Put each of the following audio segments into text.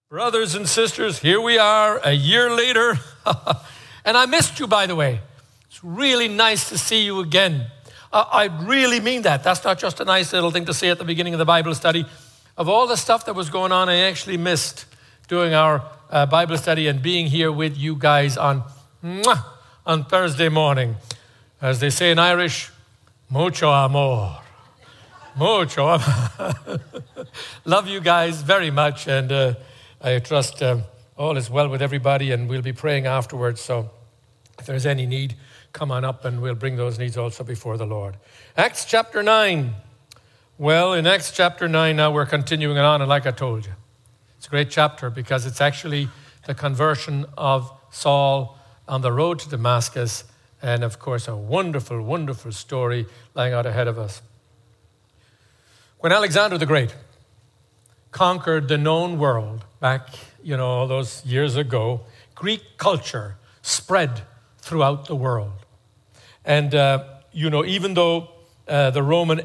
Brothers and sisters, here we are a year later. And I missed you, by the way. It's really nice to see you again. I really mean that. That's not just a nice little thing to say at the beginning of the Bible study. Of all the stuff that was going on, I actually missed doing our Bible study and being here with you guys on Thursday morning. As they say in Irish, mucho amor. Mucho amor. Love you guys very much, and I trust all is well with everybody, and we'll be praying afterwards. So if there's any need, come on up and we'll bring those needs also before the Lord. Acts chapter 9. Well, in Acts chapter 9 now we're continuing on, and like I told you, it's a great chapter because it's actually the conversion of Saul on the road to Damascus, and of course a wonderful, wonderful story lying out ahead of us. When Alexander the Great conquered the known world back, all those years ago, Greek culture spread throughout the world. And, even though the Roman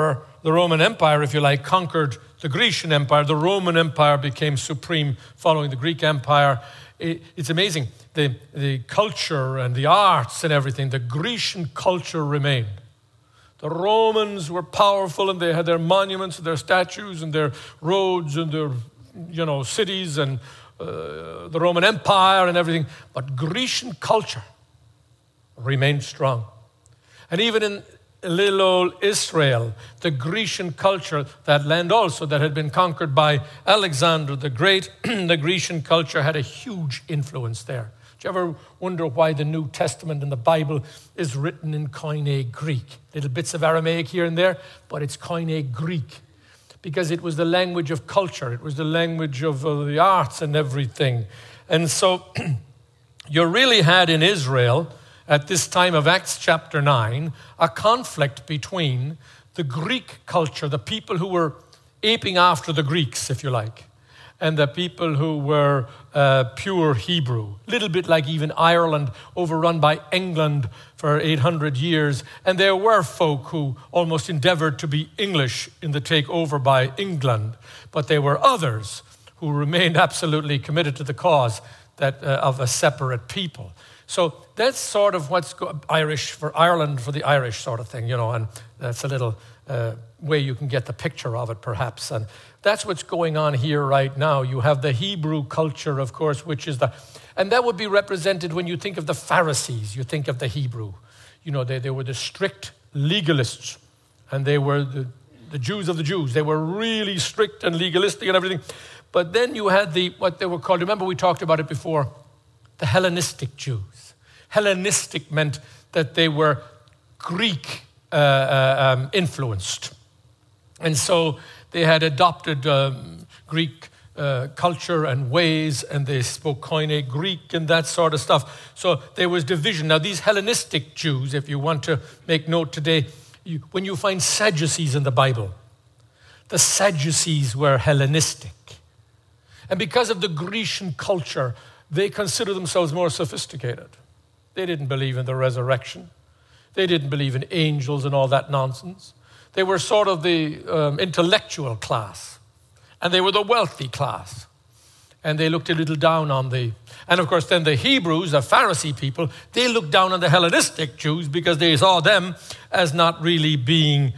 Empire, if you like, conquered the Grecian Empire, the Roman Empire became supreme following the Greek Empire. It's amazing. The culture and the arts and everything, the Grecian culture remained. The Romans were powerful, and they had their monuments and their statues and their roads and their, cities and the Roman Empire and everything. But Grecian culture remained strong. And even in little old Israel, the Grecian culture, that land also that had been conquered by Alexander the Great, the Grecian culture had a huge influence there. Do you ever wonder why the New Testament in the Bible is written in Koine Greek? Little bits of Aramaic here and there, but it's Koine Greek. Because it was the language of culture. It was the language of the arts and everything. And so you really had in Israel, at this time of Acts chapter 9, a conflict between the Greek culture, the people who were aping after the Greeks, if you like, and the people who were pure Hebrew. A little bit like even Ireland, overrun by England for 800 years. And there were folk who almost endeavored to be English in the takeover by England. But there were others who remained absolutely committed to the cause of a separate people. So that's sort of what's Irish for Ireland, for the Irish sort of thing, and that's a little way you can get the picture of it, perhaps. And that's what's going on here right now. You have the Hebrew culture, of course, and that would be represented when you think of the Pharisees, you think of the Hebrew. They were the strict legalists, and they were the Jews of the Jews. They were really strict and legalistic and everything. But then you had what they were called, remember we talked about it before, the Hellenistic Jews. Hellenistic meant that they were Greek influenced. And so they had adopted Greek culture and ways, and they spoke Koine Greek and that sort of stuff. So there was division. Now these Hellenistic Jews, if you want to make note today, when you find Sadducees in the Bible, the Sadducees were Hellenistic. And because of the Grecian culture, they consider themselves more sophisticated. They didn't believe in the resurrection. They didn't believe in angels and all that nonsense. They were sort of the intellectual class. And they were the wealthy class. And they looked a little down on and of course then the Hebrews, the Pharisee people, they looked down on the Hellenistic Jews because they saw them as not really being,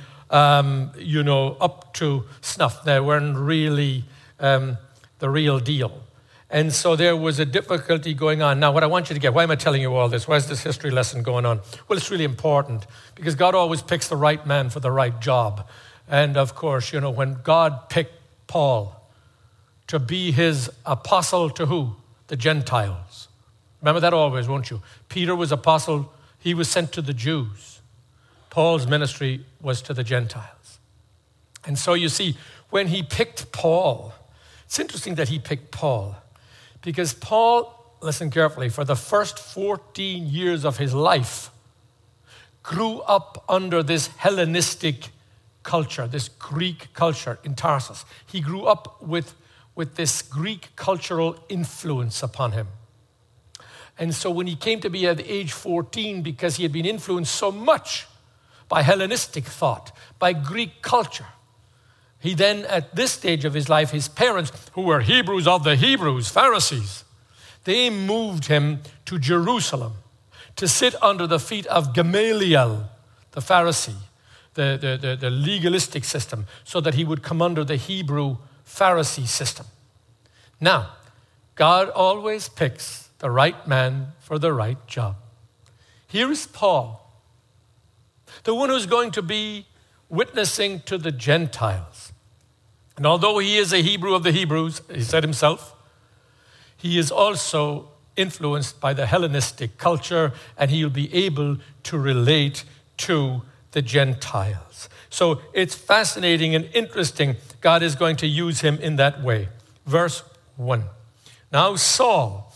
up to snuff. They weren't really the real deal. And so there was a difficulty going on. Now, what I want you to get, why am I telling you all this? Why is this history lesson going on? Well, it's really important because God always picks the right man for the right job. And of course, when God picked Paul to be his apostle to who? The Gentiles. Remember that always, won't you? Peter was apostle. He was sent to the Jews. Paul's ministry was to the Gentiles. And so you see, when he picked Paul, it's interesting that he picked Paul. Because Paul, listen carefully, for the first 14 years of his life, grew up under this Hellenistic culture, this Greek culture in Tarsus. He grew up with this Greek cultural influence upon him. And so when he came to be at age 14, because he had been influenced so much by Hellenistic thought, by Greek culture, He then, at this stage of his life, his parents, who were Hebrews of the Hebrews, Pharisees, they moved him to Jerusalem to sit under the feet of Gamaliel, the Pharisee, the legalistic system, so that he would come under the Hebrew Pharisee system. Now, God always picks the right man for the right job. Here is Paul, the one who's going to be witnessing to the Gentiles. And although he is a Hebrew of the Hebrews, he said himself, he is also influenced by the Hellenistic culture, and he'll be able to relate to the Gentiles. So it's fascinating and interesting. God is going to use him in that way. Verse 1. Now Saul.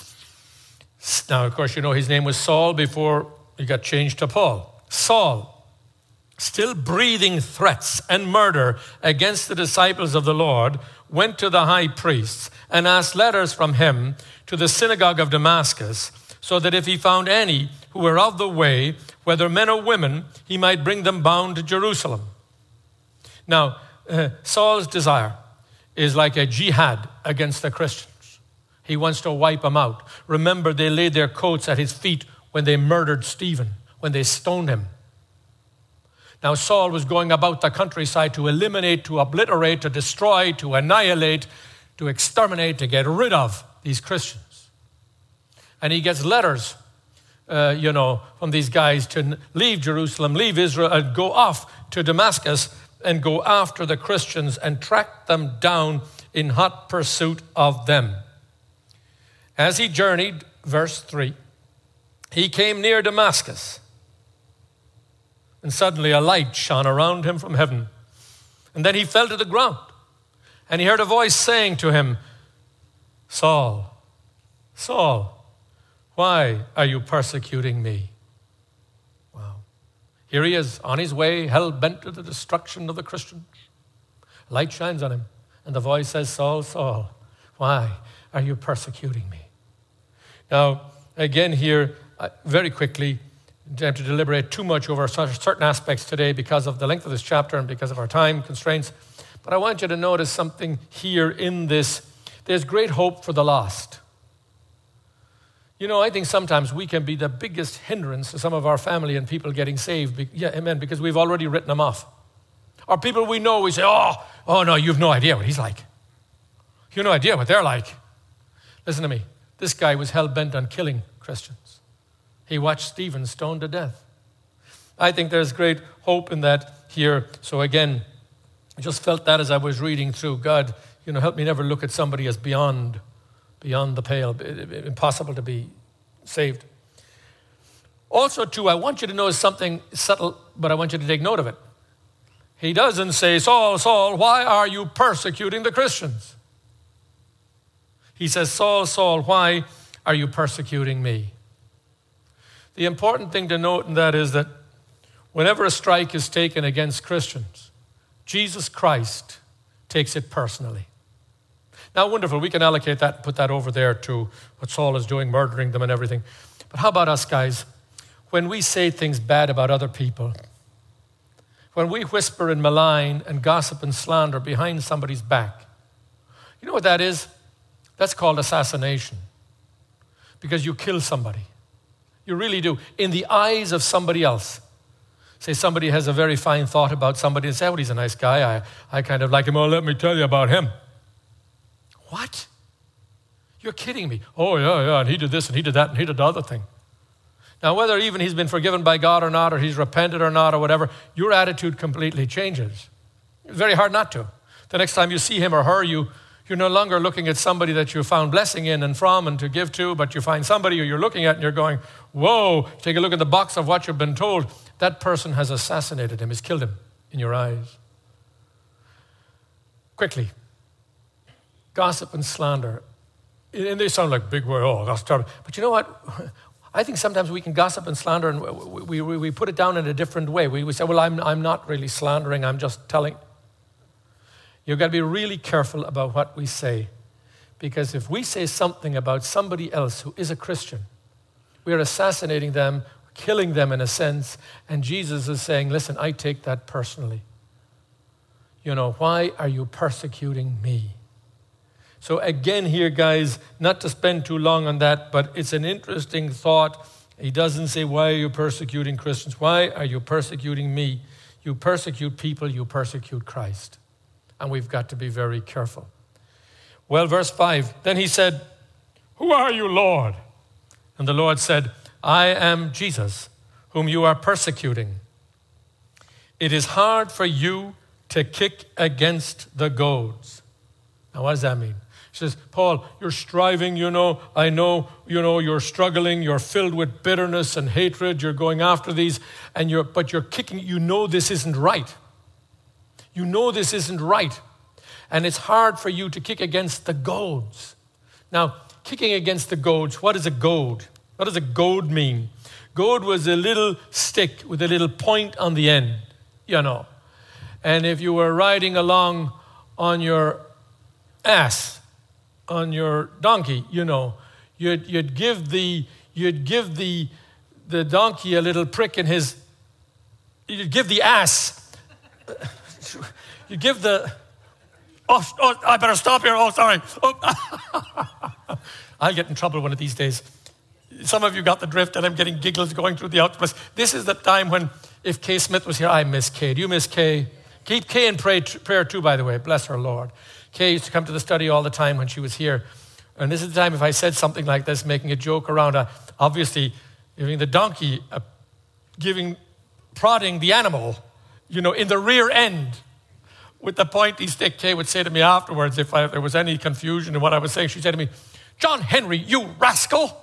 Now, of course, you know his name was Saul before he got changed to Paul. Saul, still breathing threats and murder against the disciples of the Lord, went to the high priests and asked letters from him to the synagogue of Damascus, so that if he found any who were of the way, whether men or women, he might bring them bound to Jerusalem. Now, Saul's desire is like a jihad against the Christians. He wants to wipe them out. Remember, they laid their coats at his feet when they murdered Stephen, when they stoned him. Now, Saul was going about the countryside to eliminate, to obliterate, to destroy, to annihilate, to exterminate, to get rid of these Christians. And he gets letters, from these guys to leave Jerusalem, leave Israel, and go off to Damascus and go after the Christians and track them down in hot pursuit of them. As he journeyed, verse 3, he came near Damascus. And suddenly a light shone around him from heaven. And then he fell to the ground. And he heard a voice saying to him, Saul, Saul, why are you persecuting me? Wow. Here he is on his way, hell-bent to the destruction of the Christians. Light shines on him. And the voice says, Saul, Saul, why are you persecuting me? Now, again here, very quickly, don't have to deliberate too much over certain aspects today because of the length of this chapter and because of our time constraints. But I want you to notice something here in this. There's great hope for the lost. You know, I think sometimes we can be the biggest hindrance to some of our family and people getting saved. Yeah, amen, because we've already written them off. Or people we know, we say, oh no, you've no idea what he's like. You have no idea what they're like. Listen to me. This guy was hell-bent on killing Christians. He watched Stephen stoned to death. I think there's great hope in that here. So again, I just felt that as I was reading through. God, help me never look at somebody as beyond the pale, impossible to be saved. Also, too, I want you to notice something subtle, but I want you to take note of it. He doesn't say, Saul, Saul, why are you persecuting the Christians? He says, Saul, Saul, why are you persecuting me? The important thing to note in that is that whenever a strike is taken against Christians, Jesus Christ takes it personally. Now, wonderful, we can allocate that and put that over there to what Saul is doing, murdering them and everything. But how about us, guys? When we say things bad about other people, when we whisper and malign and gossip and slander behind somebody's back, you know what that is? That's called assassination. Because you kill somebody. You really do. In the eyes of somebody else. Say somebody has a very fine thought about somebody and say, oh, he's a nice guy. I kind of like him. Oh, let me tell you about him. What? You're kidding me. Oh, yeah, and he did this and he did that and he did the other thing. Now, whether even he's been forgiven by God or not, or he's repented or not, or whatever, your attitude completely changes. It's very hard not to. The next time you see him or her, you're no longer looking at somebody that you found blessing in and from and to give to, but you find somebody who you're looking at and you're going, whoa, take a look at the box of what you've been told. That person has assassinated him, has killed him in your eyes. Quickly. Gossip and slander. And they sound like big words. Oh, that's terrible. But you know what? I think sometimes we can gossip and slander and we put it down in a different way. We say, well, I'm not really slandering, I'm just telling. You've got to be really careful about what we say. Because if we say something about somebody else who is a Christian, we are assassinating them, killing them in a sense, and Jesus is saying, listen, I take that personally. why are you persecuting me? So again here, guys, not to spend too long on that, but it's an interesting thought. He doesn't say, why are you persecuting Christians? Why are you persecuting me? You persecute people, you persecute Christ. And we've got to be very careful. Well, verse 5, then he said, who are you, Lord? And the Lord said, I am Jesus, whom you are persecuting. It is hard for you to kick against the goads. Now, what does that mean? He says, Paul, you're striving, I know, you're struggling, you're filled with bitterness and hatred, you're going after these, but you're kicking, this isn't right. This isn't right. And it's hard for you to kick against the goads. Now, kicking against the goads, what is a goad? What does a goad mean? Goad was a little stick with a little point on the end, And if you were riding along on your ass, on your donkey, you'd give the donkey a little prick in his. You'd give the ass. You give the. Oh, I better stop here. Oh, sorry. Oh. I'll get in trouble one of these days. Some of you got the drift, and I'm getting giggles going through the outburst. This is the time when, if Kay Smith was here, I miss Kay. Do you miss Kay? Keep Kay in prayer too, by the way. Bless her, Lord. Kay used to come to the study all the time when she was here. And this is the time if I said something like this, making a joke around, obviously, giving the donkey, prodding the animal, in the rear end with the pointy stick. Kay would say to me afterwards, if there was any confusion in what I was saying, she said to me, John Henry, you rascal.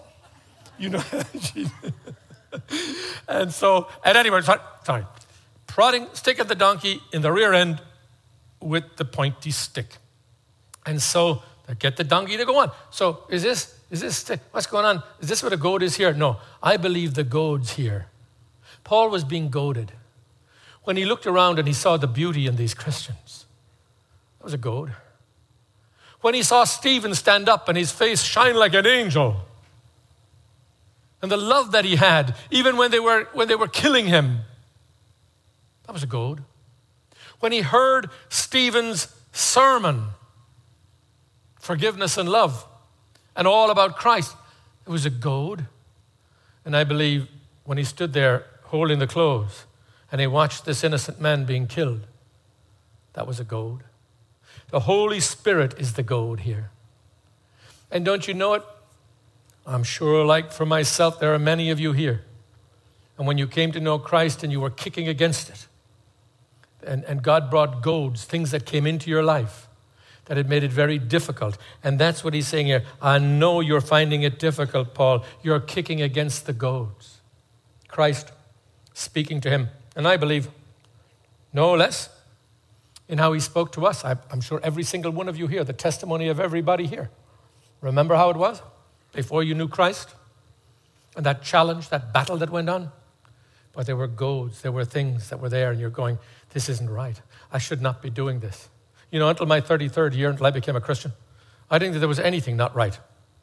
And so, at any rate, sorry, sticking the donkey in the rear end with the pointy stick. And so they get the donkey to go on. So is this what's going on? Is this what a goad is here? No, I believe the goad's here. Paul was being goaded. When he looked around and he saw the beauty in these Christians, that was a goad. When he saw Stephen stand up and his face shine like an angel, and the love that he had, even when they were killing him, that was a goad. When he heard Stephen's sermon, forgiveness and love, and all about Christ, it was a goad. And I believe when he stood there holding the clothes and he watched this innocent man being killed, that was a goad. The Holy Spirit is the goad here. And don't you know it? I'm sure, like for myself, there are many of you here. And when you came to know Christ and you were kicking against it, and God brought goads, things that came into your life that had made it very difficult. And that's what he's saying here. I know you're finding it difficult, Paul. You're kicking against the goads. Christ speaking to him. And I believe no less in how he spoke to us. I'm sure every single one of you here, the testimony of everybody here. Remember how it was before you knew Christ? And that challenge, that battle that went on? But there were goads, there were things that were there, and you're going, this isn't right. I should not be doing this. Until my 33rd year, until I became a Christian, I didn't think there was anything not right.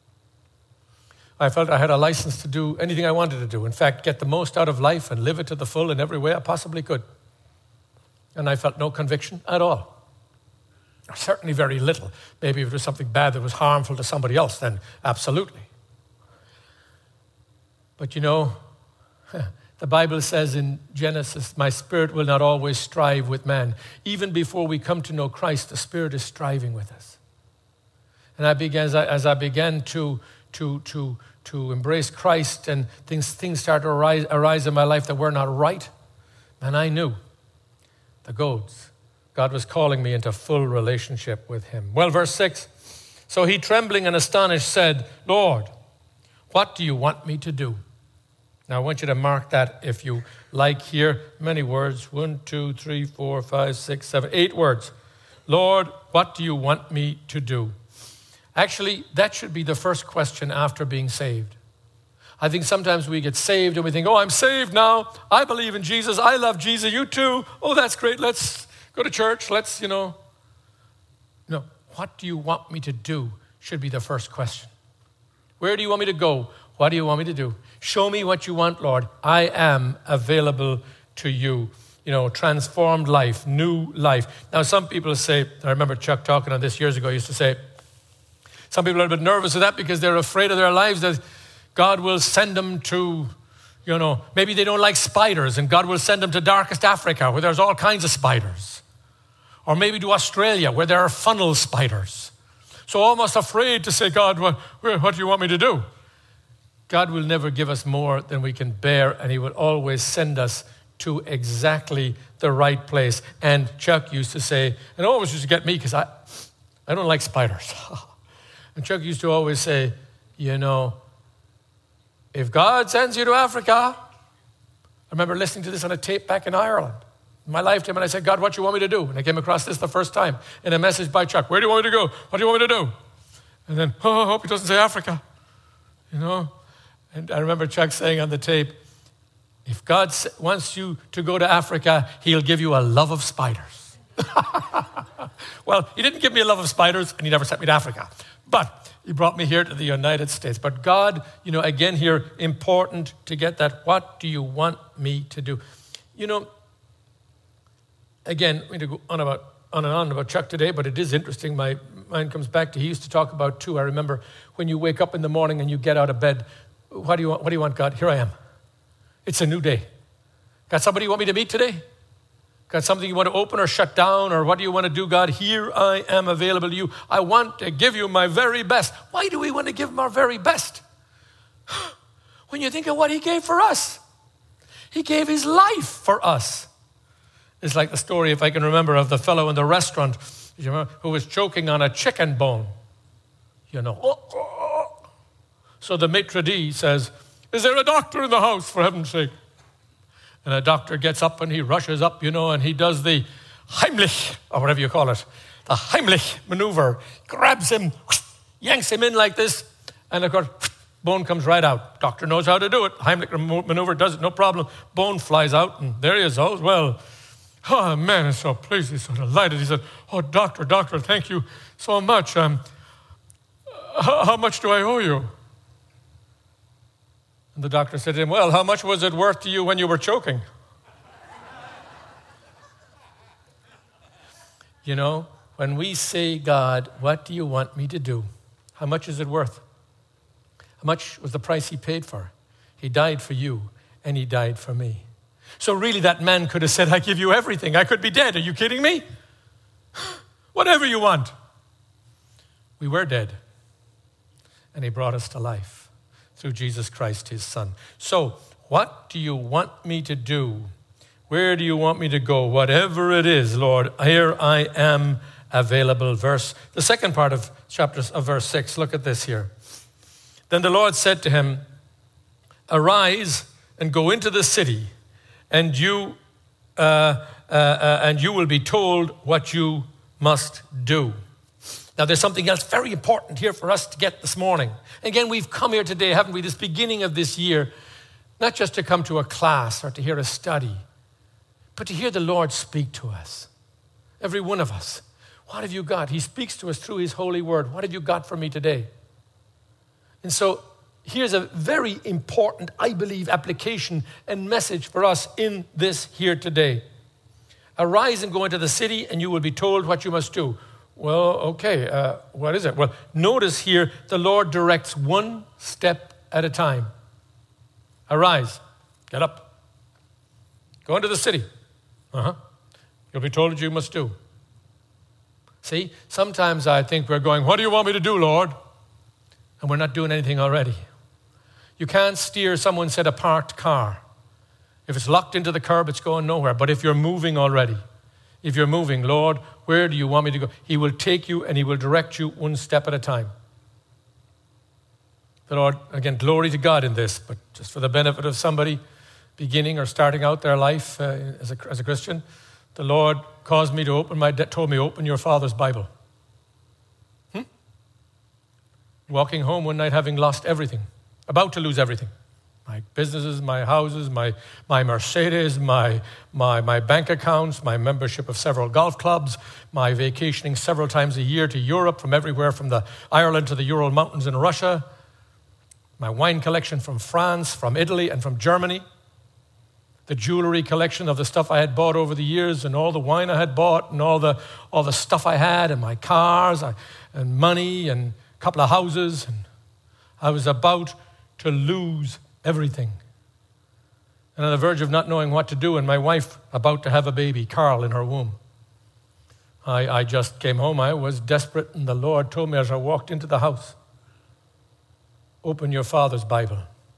I felt I had a license to do anything I wanted to do. In fact, get the most out of life and live it to the full in every way I possibly could. And I felt no conviction at all. Certainly very little. Maybe if it was something bad that was harmful to somebody else, then absolutely. But the Bible says in Genesis, my spirit will not always strive with man. Even before we come to know Christ, the Spirit is striving with us. And as I began to embrace Christ, and things started to arise in my life that were not right, and I knew the goads. God was calling me into full relationship with him. Well, verse 6, so he, trembling and astonished, said, Lord, what do you want me to do? Now, I want you to mark that if you like here. Many words. 1, 2, 3, 4, 5, 6, 7, 8 words. Lord, what do you want me to do? Actually, that should be the first question after being saved. I think sometimes we get saved and we think, oh, I'm saved now. I believe in Jesus. I love Jesus. You too. Oh, that's great. Let's go to church. No. What do you want me to do should be the first question. Where do you want me to go? What do you want me to do? Show me what you want, Lord. I am available to you. transformed life, new life. Now, some people say, I remember Chuck talking on this years ago, he used to say, some people are a bit nervous of that because they're afraid of their lives, that God will send them to, maybe they don't like spiders and God will send them to darkest Africa where there's all kinds of spiders. Or maybe to Australia where there are funnel spiders. So almost afraid to say, God, what do you want me to do? God will never give us more than we can bear, and he will always send us to exactly the right place. And Chuck used to say, and always used to get me because I don't like spiders. And Chuck used to always say, if God sends you to Africa, I remember listening to this on a tape back in Ireland, in my lifetime, and I said, God, what do you want me to do? And I came across this the first time in a message by Chuck. Where do you want me to go? What do you want me to do? And then, I hope he doesn't say Africa, And I remember Chuck saying on the tape, if God wants you to go to Africa, he'll give you a love of spiders. Well, he didn't give me a love of spiders, and he never sent me to Africa. But he brought me here to the United States. But God, again here, important to get that. What do you want me to do? Again, we need to go on and on about Chuck today, but it is interesting. My mind comes back to, he used to talk about too. I remember when you wake up in the morning and you get out of bed, what do you want? What do you want, God? Here I am. It's a new day. Got somebody you want me to meet today? Got something you want to open or shut down? Or what do you want to do, God? Here I am available to you. I want to give you my very best. Why do we want to give him our very best? When you think of what he gave for us. He gave his life for us. It's like the story, if I can remember, of the fellow in the restaurant who was choking on a chicken bone. So the maitre d' says, is there a doctor in the house, for heaven's sake? And a doctor gets up and he rushes up, and he does the Heimlich, or whatever you call it, the Heimlich maneuver, grabs him, yanks him in like this, and of course, bone comes right out. Doctor knows how to do it. Heimlich maneuver does it, no problem. Bone flies out, and there he is. Oh, well, man, he's so pleased, he's so delighted. He said, doctor, thank you so much. How much do I owe you? And the doctor said to him, well, how much was it worth to you when you were choking? When we say, God, what do you want me to do? How much is it worth? How much was the price he paid for? He died for you, and he died for me. So really that man could have said, I give you everything. I could be dead. Are you kidding me? Whatever you want. We were dead, and he brought us to life through Jesus Christ, his son. So what do you want me to do? Where do you want me to go? Whatever it is, Lord, here I am available. The second part of verse 6, look at this here. Then the Lord said to him, arise and go into the city, and you will be told what you must do. Now, there's something else very important here for us to get this morning. Again, we've come here today, haven't we, this beginning of this year, not just to come to a class or to hear a study, but to hear the Lord speak to us, every one of us. What have you got? He speaks to us through his holy word. What have you got for me today? And so here's a very important, I believe, application and message for us in this here today. Arise and go into the city, and you will be told what you must do. Well, okay, what is it? Well, notice here the Lord directs one step at a time. Arise, get up, go into the city. You'll be told what you must do. See, sometimes I think we're going, what do you want me to do, Lord? And we're not doing anything already. You can't steer, someone said, a parked car. If it's locked into the curb, it's going nowhere. But if you're moving already, if you're moving, Lord, where do you want me to go? He will take you and he will direct you one step at a time. The Lord, again, glory to God in this, but just for the benefit of somebody beginning or starting out their life as a Christian, the Lord told me open your father's Bible. Walking home one night having lost everything, about to lose everything. My businesses, my houses, my Mercedes, my bank accounts, my membership of several golf clubs, my vacationing several times a year to Europe, from everywhere from the Ireland to the Ural Mountains in Russia, my wine collection from France, from Italy, and from Germany. the jewelry collection of the stuff I had bought over the years and all the wine I had bought and all the stuff I had and my cars and money and a couple of houses. And I was about to lose everything. And on the verge of not knowing what to do, and my wife about to have a baby, Carl, in her womb. I just came home. I was desperate, and the Lord told me as I walked into the house, open your father's Bible.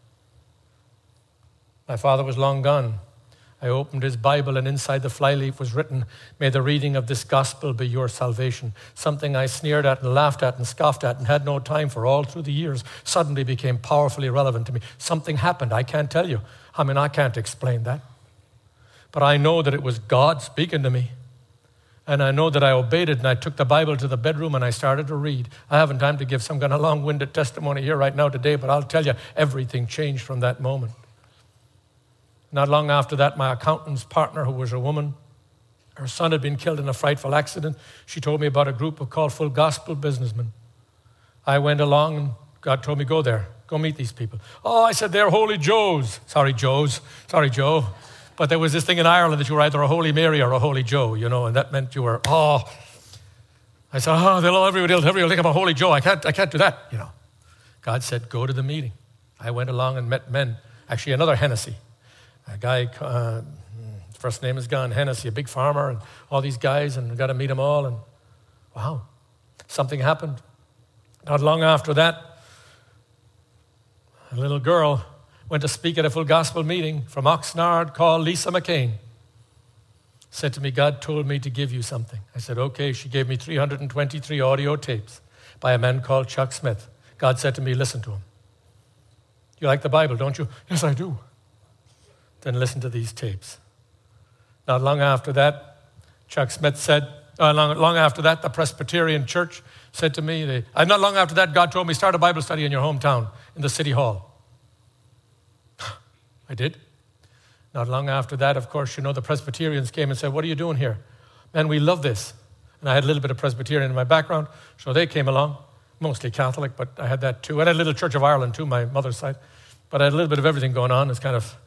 My father was long gone. I opened his Bible, and inside the flyleaf was written, may the reading of this gospel be your salvation. Something I sneered at and laughed at and scoffed at and had no time for all through the years suddenly became powerfully relevant to me. Something happened. I can't tell you. I can't explain that. But I know that it was God speaking to me. And I know that I obeyed it, and I took the Bible to the bedroom and I started to read. I haven't time to give some kind of long-winded testimony here right now today, but I'll tell you, everything changed from that moment. Not long after that, my accountant's partner, who was a woman, her son had been killed in a frightful accident. She told me about a group called Full Gospel Businessmen. I went along, and God told me, go there. Go meet these people. Oh, I said, they're Holy Joes. Sorry, Joe. But there was this thing in Ireland that you were either a Holy Mary or a Holy Joe, and that meant you were, I said, everybody will think I'm a Holy Joe. I can't do that, God said, go to the meeting. I went along and met men. Actually, another Hennessy. A guy, first name is gone, Hennessy, a big farmer, and all these guys, and I got to meet them all, and wow, something happened. Not long after that, a little girl went to speak at a Full Gospel meeting from Oxnard called Lisa McCain. Said to me, God told me to give you something. I said, okay. She gave me 323 audio tapes by a man called Chuck Smith. God said to me, listen to him. You like the Bible, don't you? Yes, I do. Then listen to these tapes. Not long after that, Chuck Smith said, long after that, the Presbyterian Church said to me, not long after that, God told me, start a Bible study in your hometown, in the city hall. I did. Not long after that, of course, the Presbyterians came and said, what are you doing here? Man, we love this. And I had a little bit of Presbyterian in my background, so they came along, mostly Catholic, but I had that too. I had a little Church of Ireland too, my mother's side. But I had a little bit of everything going on. It's kind of,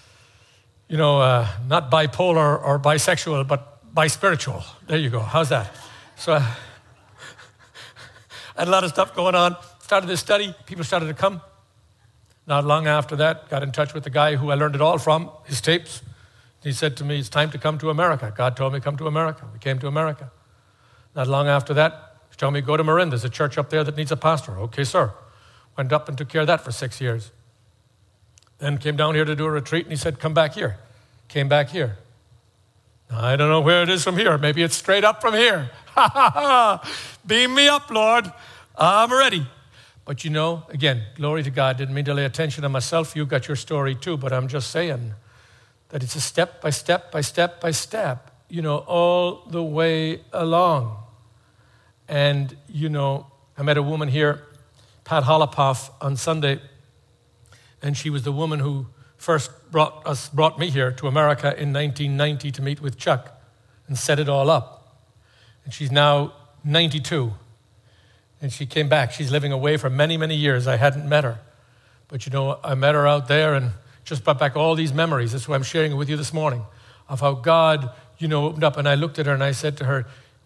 not bipolar or bisexual, but bispiritual. There you go. How's that? So I had a lot of stuff going on. Started this study. People started to come. Not long after that, got in touch with the guy who I learned it all from, his tapes. He said to me, it's time to come to America. God told me to come to America. We came to America. Not long after that, he told me, go to Marin. There's a church up there that needs a pastor. Okay, sir. Went up and took care of that for 6 years. Then came down here to do a retreat, and he said, come back here. Came back here. I don't know where it is from here. Maybe it's straight up from here. Beam me up, Lord. I'm ready. But again, glory to God. Didn't mean to lay attention on myself. You got your story too, but I'm just saying that it's a step by step by step by step, all the way along. And, I met a woman here, Pat Holopoff, on Sunday, and she was the woman who first brought me here to America in 1990 to meet with Chuck and set it all up. And she's now 92. And she came back. She's living away for many, many years. I hadn't met her. But, I met her out there and just brought back all these memories. That's why I'm sharing it with you this morning, of how God, opened up. And I looked at her and I said to her,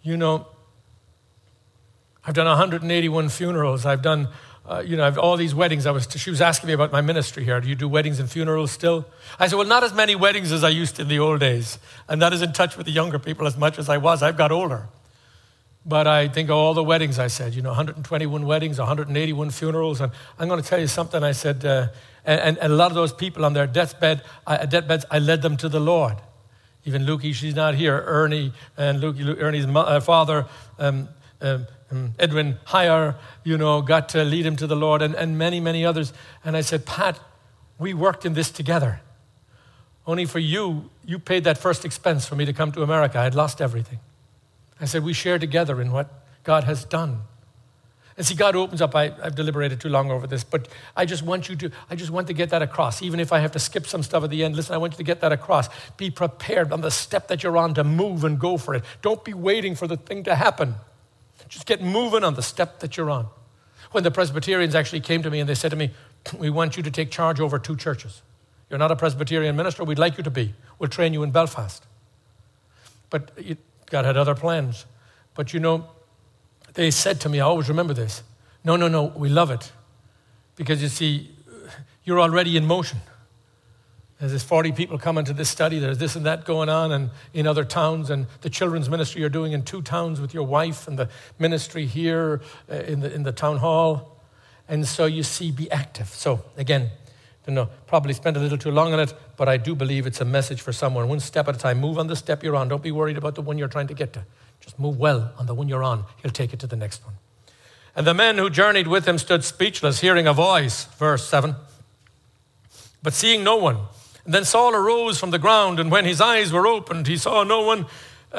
I've done 181 funerals. I've done, I've all these weddings. She was asking me about my ministry here. Do you do weddings and funerals still? I said, well, not as many weddings as I used to in the old days. I'm not as in touch with the younger people as much as I was. I've got older. But I think of all the weddings, I said, 121 weddings, 181 funerals. And I'm going to tell you something. I said, and a lot of those people on their deathbeds, I led them to the Lord. Even Lukey, she's not here. Ernie's father, Edwin Heyer, got to lead him to the Lord, and many, many others. And I said, Pat, we worked in this together. Only for you paid that first expense for me to come to America. I had lost everything. I said, we share together in what God has done. And see, God opens up. I've deliberated too long over this, but I just want to get that across. Even if I have to skip some stuff at the end, listen, I want you to get that across. Be prepared on the step that you're on to move and go for it. Don't be waiting for the thing to happen. Just get moving on the step that you're on. When the Presbyterians actually came to me and they said to me, we want you to take charge over 2 churches. You're not a Presbyterian minister. We'd like you to be. We'll train you in Belfast. But God had other plans. But they said to me, I always remember this, no, we love it. Because you see, you're already in motion. There's 40 people coming to this study. There's this and that going on and in other towns. And the children's ministry you're doing in 2 towns with your wife, and the ministry here in the town hall. And so you see, be active. So again, probably spent a little too long on it, but I do believe it's a message for someone. One step at a time. Move on the step you're on. Don't be worried about the one you're trying to get to. Just move well on the one you're on. He'll take it to the next one. And the men who journeyed with him stood speechless, hearing a voice, verse 7, but seeing no one. And then Saul arose from the ground, and when his eyes were opened, he saw no one,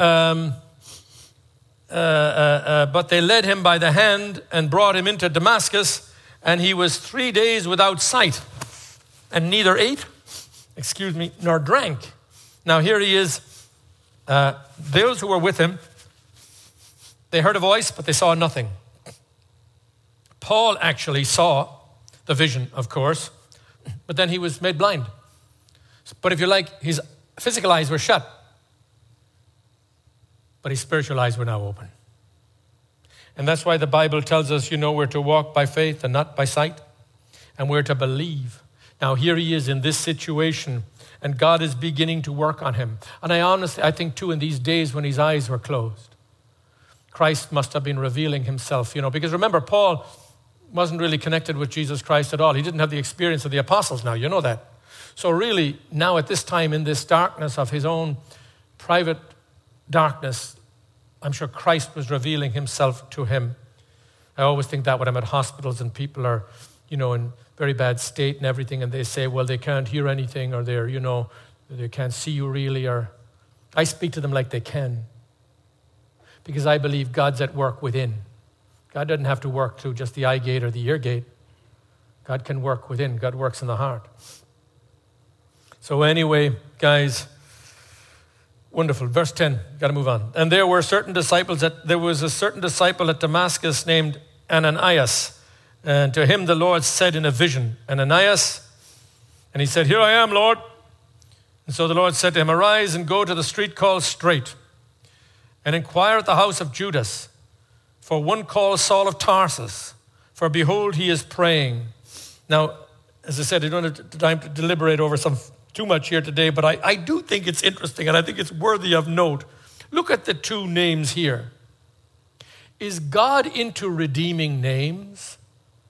but they led him by the hand and brought him into Damascus, and he was 3 days without sight, and neither ate, nor drank. Now here he is. Those who were with him, they heard a voice, but they saw nothing. Paul actually saw the vision, of course, but then he was made blind. But if you like, his physical eyes were shut, but his spiritual eyes were now open. And that's why the Bible tells us, we're to walk by faith and not by sight, and we're to believe. Now here he is in this situation, and God is beginning to work on him. And I think too, in these days when his eyes were closed, Christ must have been revealing himself, because remember, Paul wasn't really connected with Jesus Christ at all. He didn't have the experience of the apostles now, you know that. So really, now at this time, in this darkness of his own private darkness, I'm sure Christ was revealing himself to him. I always think that when I'm at hospitals and people are, in very bad state and everything, and they say, well, they can't hear anything, or they're, they can't see you really, or I speak to them like they can. Because I believe God's at work within. God doesn't have to work through just the eye gate or the ear gate. God can work within. God works in the heart. So anyway, guys, wonderful. Verse 10, got to move on. And there was a certain disciple at Damascus named Ananias. And to him the Lord said in a vision, Ananias. And he said, here I am, Lord. And so the Lord said to him, arise and go to the street called Straight, and inquire at the house of Judas for one called Saul of Tarsus. For behold, he is praying. Now, as I said, I don't have time to deliberate over too much here today, but I do think it's interesting, and I think it's worthy of note. Look at the 2 names here. Is God into redeeming names?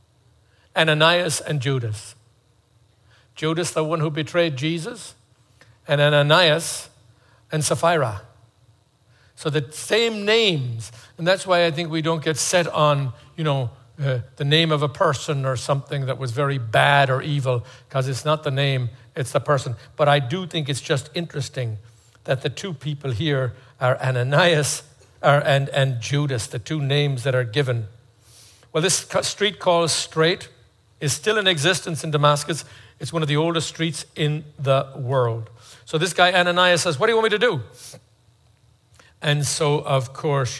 Ananias and Judas. Judas, the one who betrayed Jesus, and Ananias and Sapphira. So the same names, and that's why I think we don't get set on, the name of a person or something that was very bad or evil, because it's not the name, it's the person. But I do think it's just interesting that the 2 people here are Ananias and Judas, the 2 names that are given. Well, this street called Straight is still in existence in Damascus. It's one of the oldest streets in the world. So this guy Ananias says, what do you want me to do? And so, of course,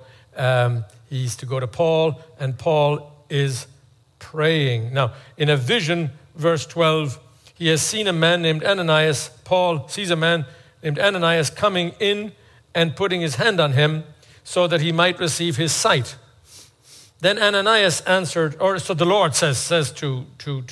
he's to go to Paul, and Paul is praying. Now, in a vision, verse 12, he has seen a man named Ananias. Paul sees a man named Ananias coming in and putting his hand on him so that he might receive his sight. Then Ananias answered, so the Lord says to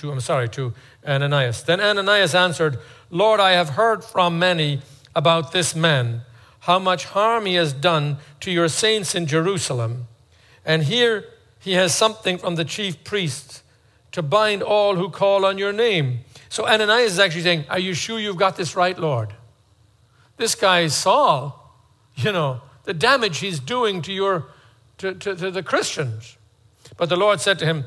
Ananias. Then Ananias answered, Lord, I have heard from many about this man, how much harm he has done to your saints in Jerusalem. And here he has something from the chief priests to bind all who call on your name. So Ananias is actually saying, are you sure you've got this right, Lord? This guy Saul, the damage he's doing to the Christians. But the Lord said to him,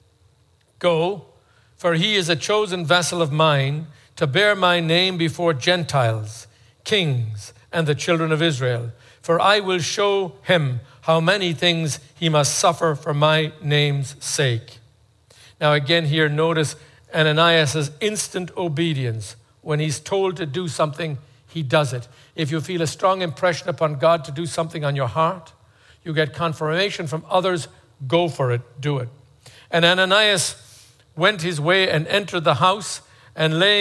go, for he is a chosen vessel of mine to bear my name before Gentiles, kings, and the children of Israel. For I will show him how many things he must suffer for my name's sake. Now again here, notice Ananias' instant obedience. When he's told to do something, he does it. If you feel a strong impression upon God to do something on your heart, you get confirmation from others, go for it, do it. And Ananias went his way and entered the house, and laying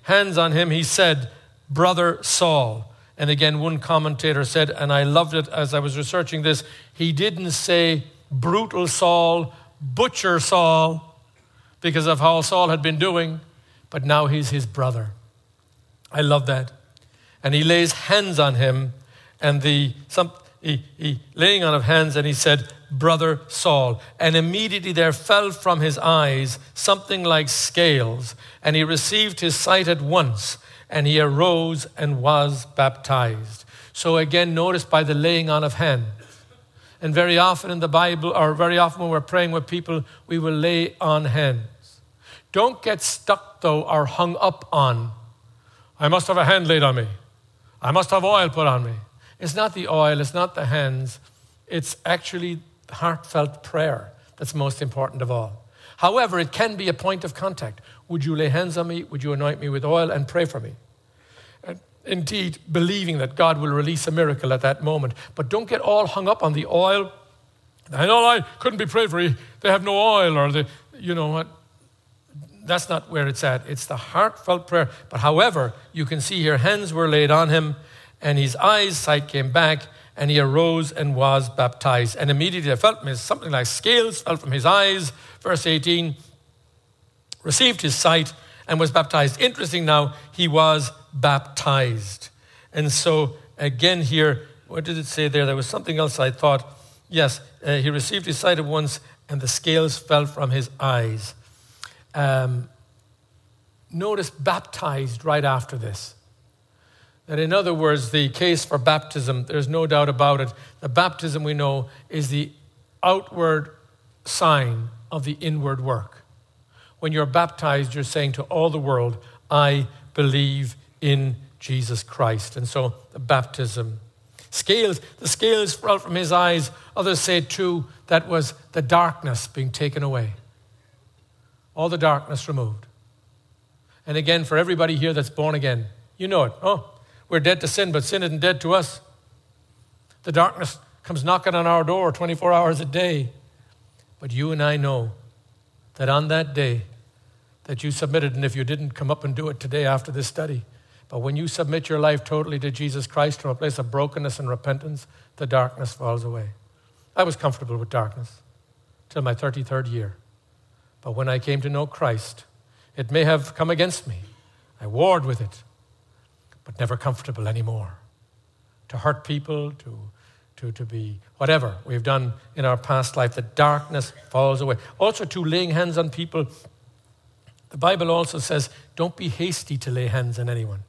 hands on him, he said, Brother Saul. And again, one commentator said, and I loved it as I was researching this, he didn't say brutal Saul, butcher Saul, because of how Saul had been doing, but now he's his brother. I love that. And he lays hands on him, and laying on of hands, and he said, Brother Saul. And immediately there fell from his eyes something like scales, and he received his sight at once, and he arose and was baptized. So again, notice by the laying on of hands. And very often in the Bible, or very often when we're praying with people, we will lay on hands. Don't get stuck, though, or hung up on, I must have a hand laid on me. I must have oil put on me. It's not the oil, it's not the hands. It's actually heartfelt prayer that's most important of all. However, it can be a point of contact. Would you lay hands on me? Would you anoint me with oil and pray for me? And indeed, believing that God will release a miracle at that moment. But don't get all hung up on the oil. I know I couldn't be prayed for. They have no oil, or you know what? That's not where it's at. It's the heartfelt prayer. But however, you can see here, hands were laid on him, and his eyes' sight came back, and he arose and was baptized. And immediately I felt something like scales fell from his eyes. Verse 18, received his sight and was baptized. Interesting now, he was baptized. And so again here, what did it say there? There was something else I thought. Yes, he received his sight at once, and the scales fell from his eyes. Notice baptized right after this. That in other words, the case for baptism, there's no doubt about it. The baptism we know is the outward sign of the inward work. When you're baptized, you're saying to all the world, I believe in Jesus Christ. And so the baptism. The scales fell from his eyes. Others say too, that was the darkness being taken away. All the darkness removed. And again, for everybody here that's born again, you know it. Oh, we're dead to sin, but sin isn't dead to us. The darkness comes knocking on our door 24 hours a day. But you and I know that on that day that you submitted, and if you didn't, come up and do it today after this study. But when you submit your life totally to Jesus Christ from a place of brokenness and repentance, the darkness falls away. I was comfortable with darkness till my 33rd year. But when I came to know Christ, it may have come against me. I warred with it, but never comfortable anymore. To hurt people, to be whatever we've done in our past life, the darkness falls away. Also, to laying hands on people, the Bible also says, don't be hasty to lay hands on anyone.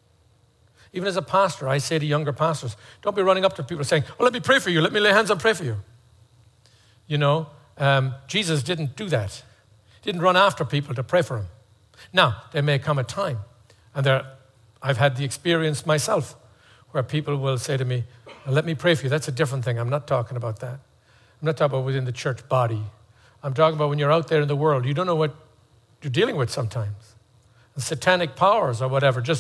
Even as a pastor, I say to younger pastors, don't be running up to people saying, let me pray for you, let me lay hands and pray for you. You know, Jesus didn't do that. He didn't run after people to pray for him. Now, there may come a time, and I've had the experience myself, where people will say to me, let me pray for you. That's a different thing. I'm not talking about that. I'm not talking about within the church body. I'm talking about when you're out there in the world. You don't know what you're dealing with sometimes. And satanic powers or whatever. Just,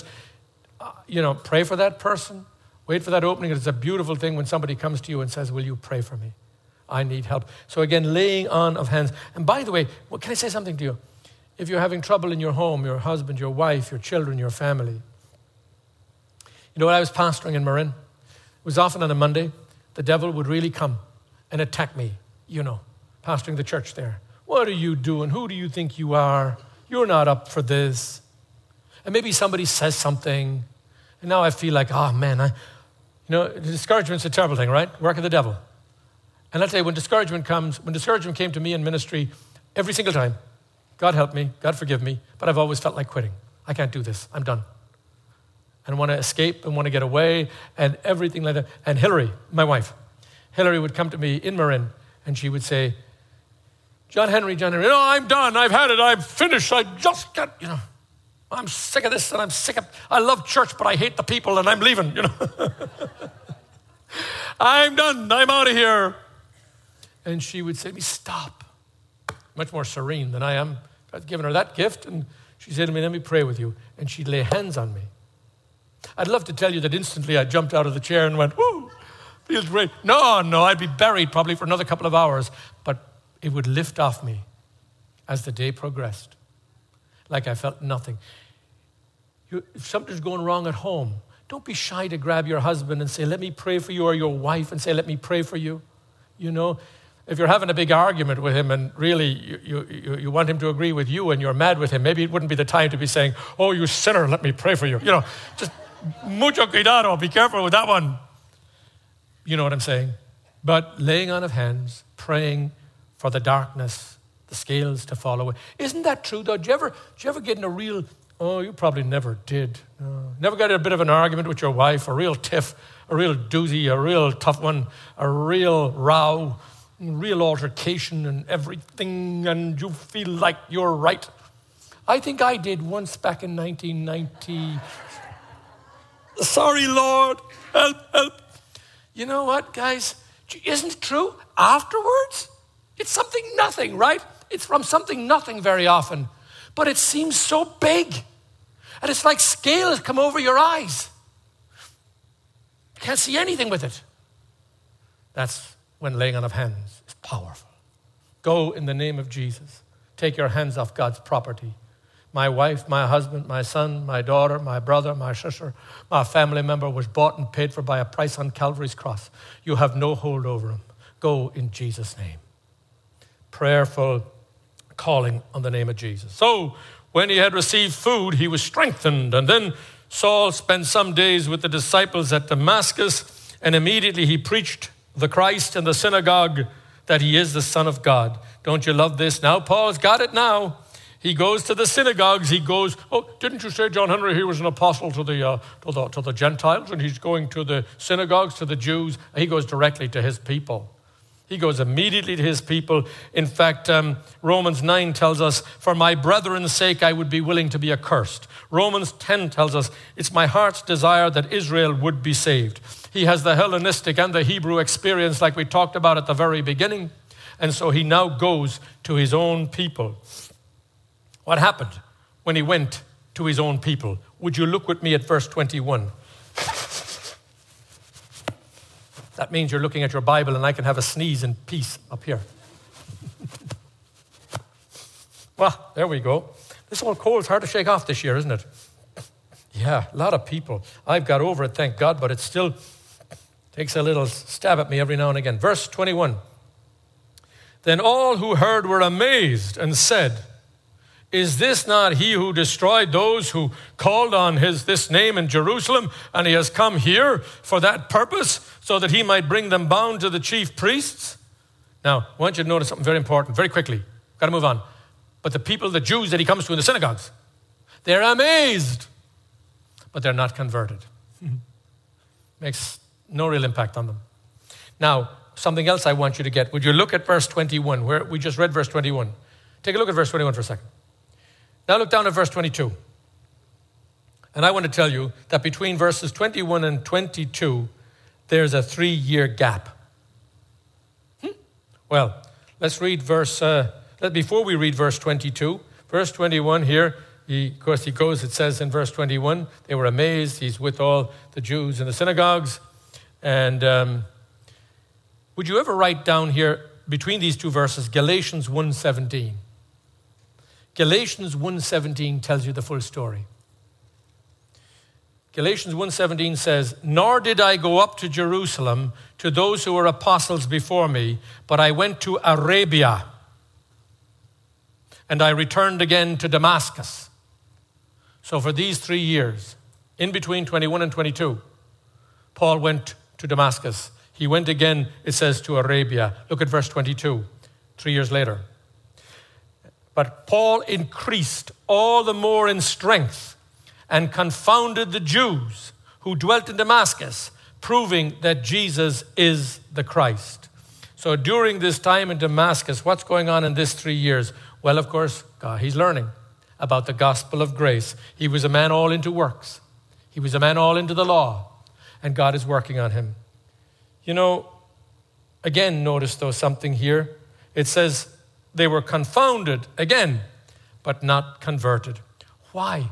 pray for that person. Wait for that opening. It's a beautiful thing when somebody comes to you and says, will you pray for me? I need help. So again, laying on of hands. And by the way, can I say something to you? If you're having trouble in your home, your husband, your wife, your children, your family. You know, when I was pastoring in Marin, it was often on a Monday, the devil would really come and attack me, pastoring the church there. What are you doing? Who do you think you are? You're not up for this. And maybe somebody says something, and now I feel like, discouragement's a terrible thing, right? Work of the devil. And I'll tell you, when discouragement came to me in ministry, every single time, God help me, God forgive me, but I've always felt like quitting. I can't do this. I'm done. And I want to escape and want to get away and everything like that. And Hillary, my wife, would come to me in Marin and she would say, John Henry, I'm done. I've had it. I'm finished. I just got, I'm sick of this and I love church, but I hate the people and I'm leaving, I'm done. I'm out of here. And she would say to me, stop. Much more serene than I am. I'd given her that gift, and she said to me, let me pray with you. And she'd lay hands on me. I'd love to tell you that instantly I jumped out of the chair and went, whoo, feels great. No, I'd be buried probably for another couple of hours. But it would lift off me as the day progressed. Like I felt nothing. If something's going wrong at home, don't be shy to grab your husband and say, let me pray for you, or your wife and say, let me pray for you. You know, if you're having a big argument with him and really you want him to agree with you and you're mad with him, maybe it wouldn't be the time to be saying, oh, you sinner, let me pray for you. You know, just mucho cuidado, be careful with that one. You know what I'm saying? But laying on of hands, praying for the darkness, the scales to fall away. Isn't that true, though? Did you ever get in a real, oh, you probably never did. No. Never got in a bit of an argument with your wife, a real tiff, a real doozy, a real tough one, a real row, real altercation and everything, and you feel like you're right. I think I did once back in 1990. Sorry, Lord, help. You know what, guys? Isn't it true? Afterwards, it's something nothing, right? It's from something nothing very often. But it seems so big. And it's like scales come over your eyes. You can't see anything with it. That's when laying on of hands is powerful. Go in the name of Jesus. Take your hands off God's property. My wife, my husband, my son, my daughter, my brother, my sister, my family member was bought and paid for by a price on Calvary's cross. You have no hold over him. Go in Jesus' name. Prayerful calling on the name of Jesus. So, when he had received food, he was strengthened. And then Saul spent some days with the disciples at Damascus, and immediately he preached the Christ in the synagogue that he is the Son of God. Don't you love this? Now, Paul's got it now. He goes to the synagogues. He goes, oh, didn't you say, John Henry, he was an apostle to the Gentiles, and he's going to the synagogues, to the Jews. He goes directly to his people. He goes immediately to his people. In fact, Romans 9 tells us, for my brethren's sake, I would be willing to be accursed. Romans 10 tells us, it's my heart's desire that Israel would be saved. He has the Hellenistic and the Hebrew experience like we talked about at the very beginning. And so he now goes to his own people. What happened when he went to his own people? Would you look with me at verse 21? That means you're looking at your Bible and I can have a sneeze in peace up here. Well, there we go. This old cold's hard to shake off this year, isn't it? Yeah, a lot of people. I've got over it, thank God, but it still takes a little stab at me every now and again. Verse 21. Then all who heard were amazed and said, is this not he who destroyed those who called on this name in Jerusalem, and he has come here for that purpose, so that he might bring them bound to the chief priests? Now, I want you to notice something very important, very quickly. Got to move on. But the people, the Jews that he comes to in the synagogues, they're amazed, but they're not converted. Makes no real impact on them. Now, something else I want you to get. Would you look at verse 21, where we just read verse 21. Take a look at verse 21 for a second. Now look down at verse 22. And I want to tell you that between verses 21 and 22, there's a 3-year gap. Well, let's read before we read verse 22, verse 21 here, of course he goes, it says in verse 21, they were amazed, he's with all the Jews in the synagogues. And would you ever write down here, between these two verses, Galatians 1:17? Galatians 1:17 tells you the full story. Galatians 1:17 says, nor did I go up to Jerusalem to those who were apostles before me, but I went to Arabia, and I returned again to Damascus. So for these 3 years, in between 21 and 22, Paul went to Damascus. He went again, it says, to Arabia. Look at verse 22, 3 years later. But Paul increased all the more in strength and confounded the Jews who dwelt in Damascus, proving that Jesus is the Christ. So during this time in Damascus, what's going on in this 3 years? Well, of course, he's learning about the gospel of grace. He was a man all into works. He was a man all into the law. And God is working on him. You know, again, notice though something here. It says, they were confounded again, but not converted. Why?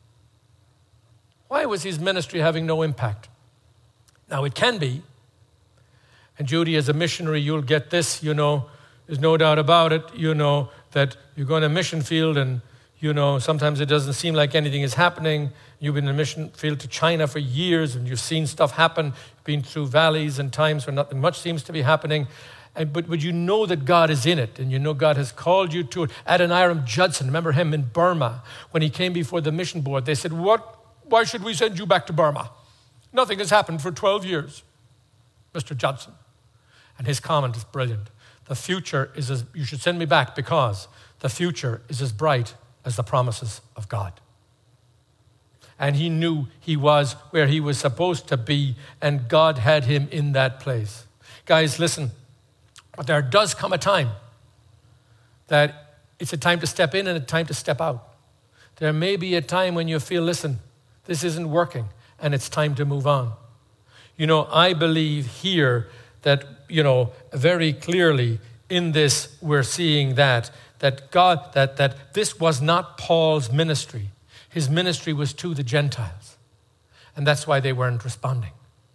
Why was his ministry having no impact? Now, it can be. And Judy, as a missionary, you'll get this, there's no doubt about it. You know that you go in a mission field and, sometimes it doesn't seem like anything is happening. You've been in a mission field to China for years, and you've seen stuff happen. You've been through valleys and times where nothing much seems to be happening. But you know that God is in it, and you know God has called you to it. Adoniram Judson, remember him in Burma, when he came before the mission board, they said, why should we send you back to Burma? Nothing has happened for 12 years, Mr. Judson. And his comment is brilliant. The future is you should send me back because the future is as bright as the promises of God. And he knew he was where he was supposed to be, and God had him in that place. Guys, listen, but there does come a time that it's a time to step in and a time to step out. There may be a time when you feel, listen, this isn't working, and it's time to move on. I believe here that, very clearly in this we're seeing that God, that this was not Paul's ministry. His ministry was to the Gentiles. And that's why they weren't responding.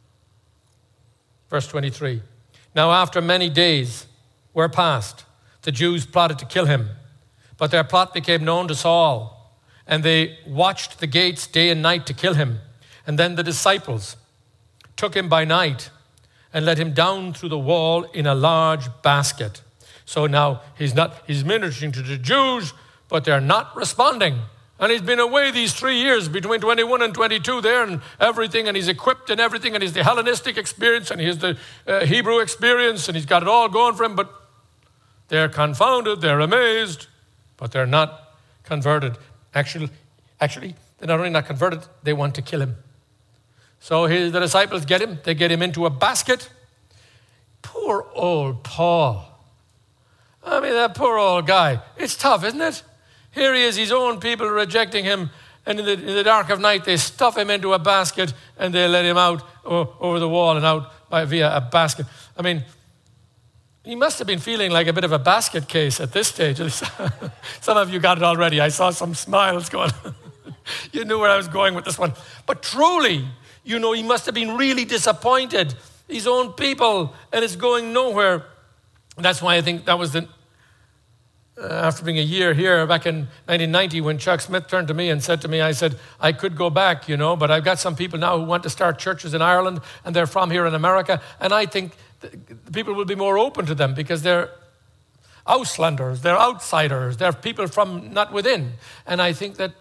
Verse 23. Now after many days were past, the Jews plotted to kill him. But their plot became known to Saul, and they watched the gates day and night to kill him. And then the disciples took him by night and let him down through the wall in a large basket. So now he's ministering to the Jews, but they're not responding. And he's been away these 3 years between 21 and 22 there and everything, and he's equipped and everything, and he's the Hellenistic experience, and he has the Hebrew experience, and he's got it all going for him, but they're confounded, they're amazed, but they're not converted. Actually, they're not only not converted, they want to kill him. So the disciples get him, they get him into a basket. Poor old Paul. I mean, that poor old guy. It's tough, isn't it? Here he is, his own people rejecting him, and in the dark of night, they stuff him into a basket, and they let him out over the wall and out via a basket. I mean, he must have been feeling like a bit of a basket case at this stage. Some of you got it already. I saw some smiles going. You knew where I was going with this one. But truly, he must have been really disappointed. His own people, and it's going nowhere. And that's why I think that was after being a year here back in 1990 when Chuck Smith turned to me and said to me, I said, I could go back, but I've got some people now who want to start churches in Ireland, and they're from here in America, and I think the people will be more open to them because they're Auslanders, they're outsiders, they're people from not within. And I think that,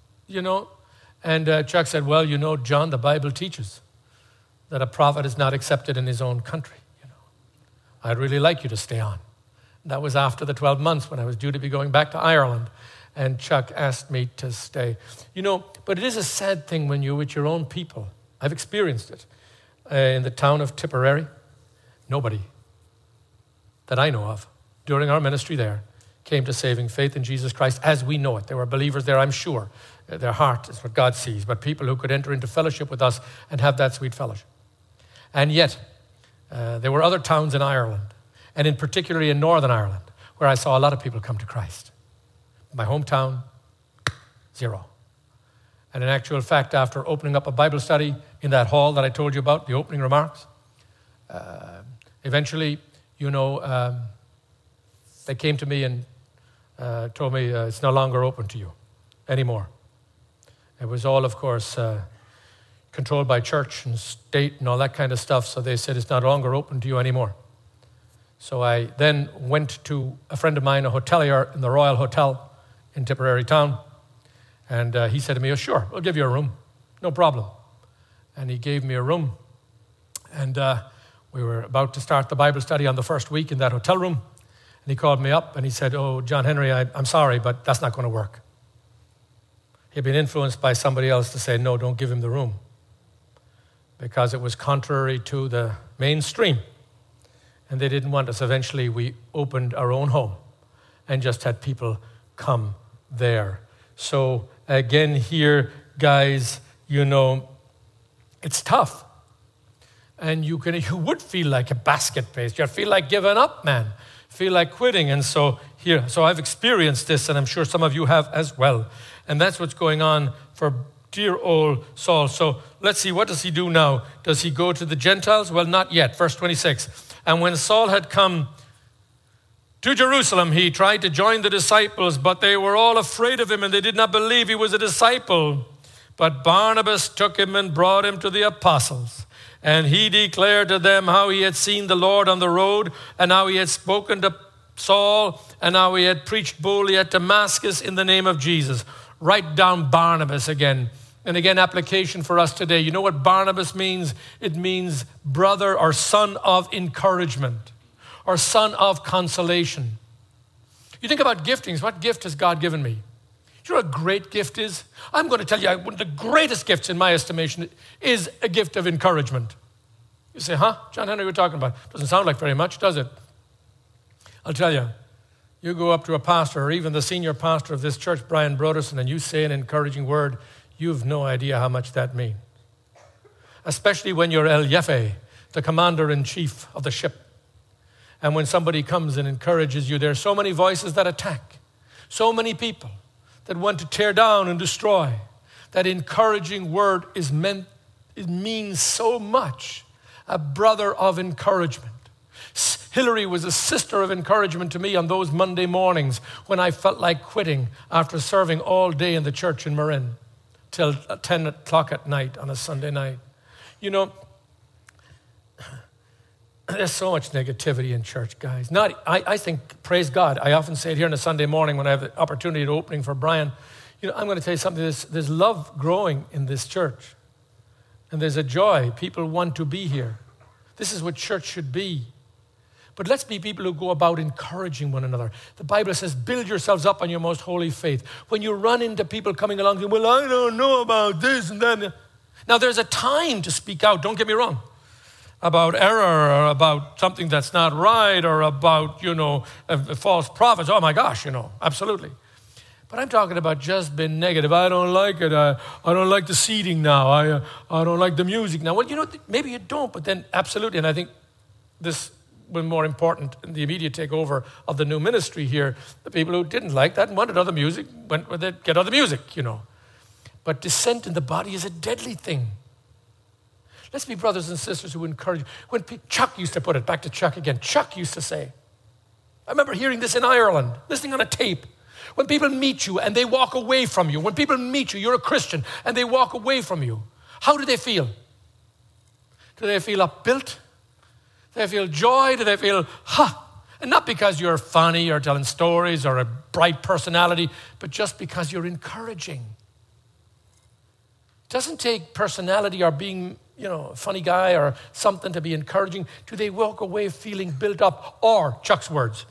and Chuck said, well, John, the Bible teaches that a prophet is not accepted in his own country. I'd really like you to stay on. That was after the 12 months when I was due to be going back to Ireland. And Chuck asked me to stay. But it is a sad thing when you're with your own people. I've experienced it. In the town of Tipperary, nobody that I know of during our ministry there came to saving faith in Jesus Christ as we know it. There were believers there, I'm sure. Their heart is what God sees. But people who could enter into fellowship with us and have that sweet fellowship. And yet, there were other towns in Ireland, and in particularly in Northern Ireland, where I saw a lot of people come to Christ. My hometown, zero. And in actual fact, after opening up a Bible study in that hall that I told you about, the opening remarks, eventually, they came to me and told me it's no longer open to you anymore. It was all, of course, controlled by church and state and all that kind of stuff, so they said it's no longer open to you anymore. So I then went to a friend of mine, a hotelier in the Royal Hotel in Tipperary town, and he said to me, oh, sure, we'll give you a room, no problem. And he gave me a room, and we were about to start the Bible study on the first week in that hotel room, and he called me up and he said, oh, John Henry, I'm sorry, but that's not going to work. He'd been influenced by somebody else to say, no, don't give him the room, because it was contrary to the mainstream. And they didn't want us. Eventually, we opened our own home and just had people come there. So again here, guys, it's tough. And you would feel like a basket case. You'd feel like giving up, man. Feel like quitting. And so I've experienced this, and I'm sure some of you have as well. And that's what's going on for dear old Saul. So let's see, what does he do now? Does he go to the Gentiles? Well, not yet. Verse 26. And when Saul had come to Jerusalem. He tried to join the disciples, but they were all afraid of him and they did not believe he was a disciple. But Barnabas took him and brought him to the apostles. And he declared to them how he had seen the Lord on the road and how he had spoken to Saul and how he had preached boldly at Damascus in the name of Jesus. Write down Barnabas again. And again, application for us today. You know what Barnabas means? It means brother or son of encouragement or son of consolation. You think about giftings. What gift has God given me? You know what a great gift is? I'm going to tell you, one of the greatest gifts in my estimation is a gift of encouragement. You say, huh? John Henry, we're talking about. Doesn't sound like very much, does it? I'll tell you, you go up to a pastor or even the senior pastor of this church, Brian Broderson, and you say an encouraging word, you have no idea how much that means. Especially when you're El Jefe, the commander-in-chief of the ship. And when somebody comes and encourages you, there are so many voices that attack, so many people that want to tear down and destroy. That encouraging word it means so much. A brother of encouragement. Hillary was a sister of encouragement to me on those Monday mornings when I felt like quitting after serving all day in the church in Marin till 10 o'clock at night on a Sunday night. You know, there's so much negativity in church, guys. I think, praise God, I often say it here on a Sunday morning when I have the opportunity to opening for Brian. You know, I'm going to tell you something. There's love growing in this church. And there's a joy. People want to be here. This is what church should be. But let's be people who go about encouraging one another. The Bible says, build yourselves up on your most holy faith. When you run into people coming along saying, well, I don't know about this and that. Now, there's a time to speak out, don't get me wrong, about error or about something that's not right or about, false prophets. Oh, my gosh, absolutely. But I'm talking about just being negative. I don't like it. I don't like the seating now. I don't like the music now. Well, maybe you don't, but then absolutely. And I think this was more important in the immediate takeover of the new ministry here. The people who didn't like that and wanted other music went where they'd get other music, But dissent in the body is a deadly thing. Let's be brothers and sisters who encourage. When Chuck used to put it, back to Chuck again, Chuck used to say, I remember hearing this in Ireland, listening on a tape. When people meet you and they walk away from you, when people meet you, you're a Christian, and they walk away from you, how do they feel? Do they feel upbuilt? Do they feel joy? Do they feel, And not because you're funny or telling stories or a bright personality, but just because you're encouraging. It doesn't take personality or being, a funny guy or something to be encouraging. Do they walk away feeling built up? Or, Chuck's words,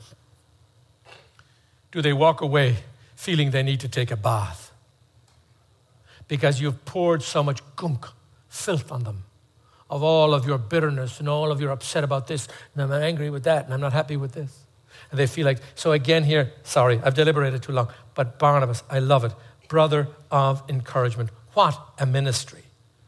do they walk away feeling they need to take a bath? Because you've poured so much gunk, filth on them, of all of your bitterness and all of your upset about this, and I'm angry with that, and I'm not happy with this. And they feel like, so again here, sorry, I've deliberated too long, but Barnabas, I love it, brother of encouragement. What a ministry.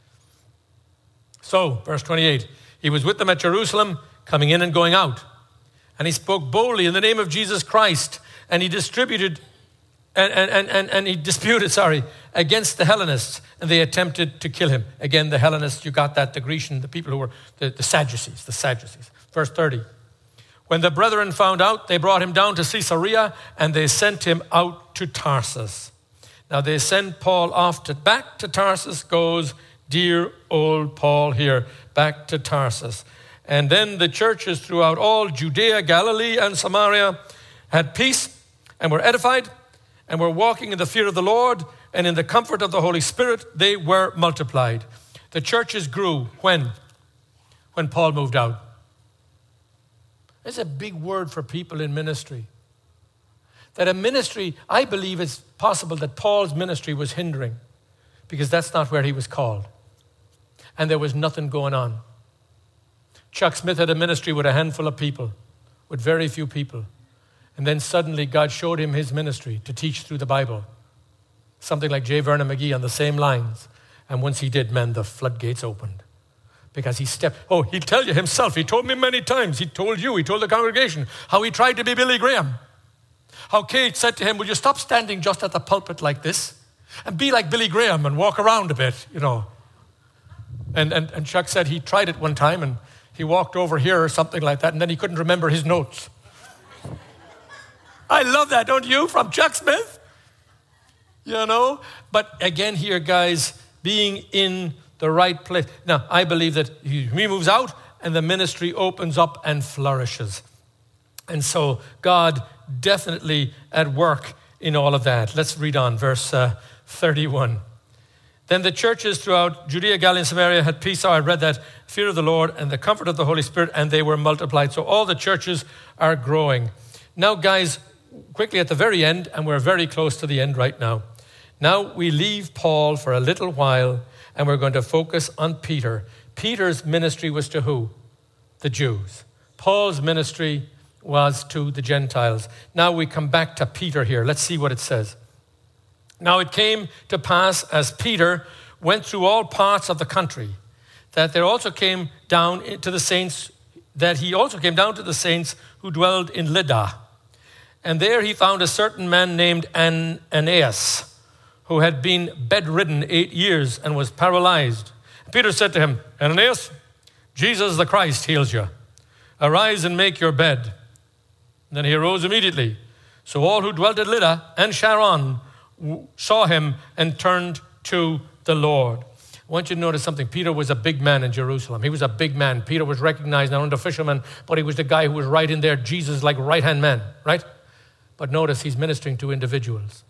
So, verse 28, he was with them at Jerusalem, coming in and going out. And he spoke boldly in the name of Jesus Christ, and he distributed and he disputed, against the Hellenists, and they attempted to kill him. Again, the Hellenists, you got that, the Grecian, the people who were the Sadducees. Verse 30. When the brethren found out, they brought him down to Caesarea, and they sent him out to Tarsus. Now they send Paul back to Tarsus goes dear old Paul here, back to Tarsus. And then the churches throughout all Judea, Galilee, and Samaria had peace and were edified and were walking in the fear of the Lord, and in the comfort of the Holy Spirit they were multiplied. The churches grew when Paul moved out. It's a big word for people in ministry. That a ministry, I believe it's possible that Paul's ministry was hindering because that's not where he was called. And there was nothing going on. Chuck Smith had a ministry with a handful of people, with very few people. And then suddenly God showed him his ministry to teach through the Bible. Something like J. Vernon McGee on the same lines. And once he did, the floodgates opened. Because he'd tell you himself. He told me many times. He told you, he told the congregation how he tried to be Billy Graham. How Kate said to him, will you stop standing just at the pulpit like this and be like Billy Graham and walk around a bit, And Chuck said he tried it one time and he walked over here or something like that, and then he couldn't remember his notes. I love that, don't you? From Chuck Smith. You know? But again here, guys, being in the right place. Now, I believe that he moves out and the ministry opens up and flourishes. And so God definitely at work in all of that. Let's read on, verse 31. Then the churches throughout Judea, Galilee, and Samaria had peace. So I read that, fear of the Lord and the comfort of the Holy Spirit, and they were multiplied. So all the churches are growing. Now, guys, quickly at the very end, and we're very close to the end right now. Now we leave Paul for a little while, and we're going to focus on Peter. Peter's ministry was to who? The Jews. Paul's ministry was to the Gentiles. Now we come back to Peter here. Let's see what it says. Now it came to pass as Peter went through all parts of the country that there also came down to the saints, that he also came down to the saints who dwelled in Lydda. And there he found a certain man named Aeneas, who had been bedridden 8 years and was paralyzed. Peter said to him, Aeneas, Jesus the Christ heals you. Arise and make your bed. And then he arose immediately. So all who dwelt at Lydda and Sharon saw him and turned to the Lord. I want you to notice something. Peter was a big man in Jerusalem. He was a big man. Peter was recognized not only the fisherman, but he was the guy who was right in there. Jesus, like right-hand man, right? But notice he's ministering to individuals.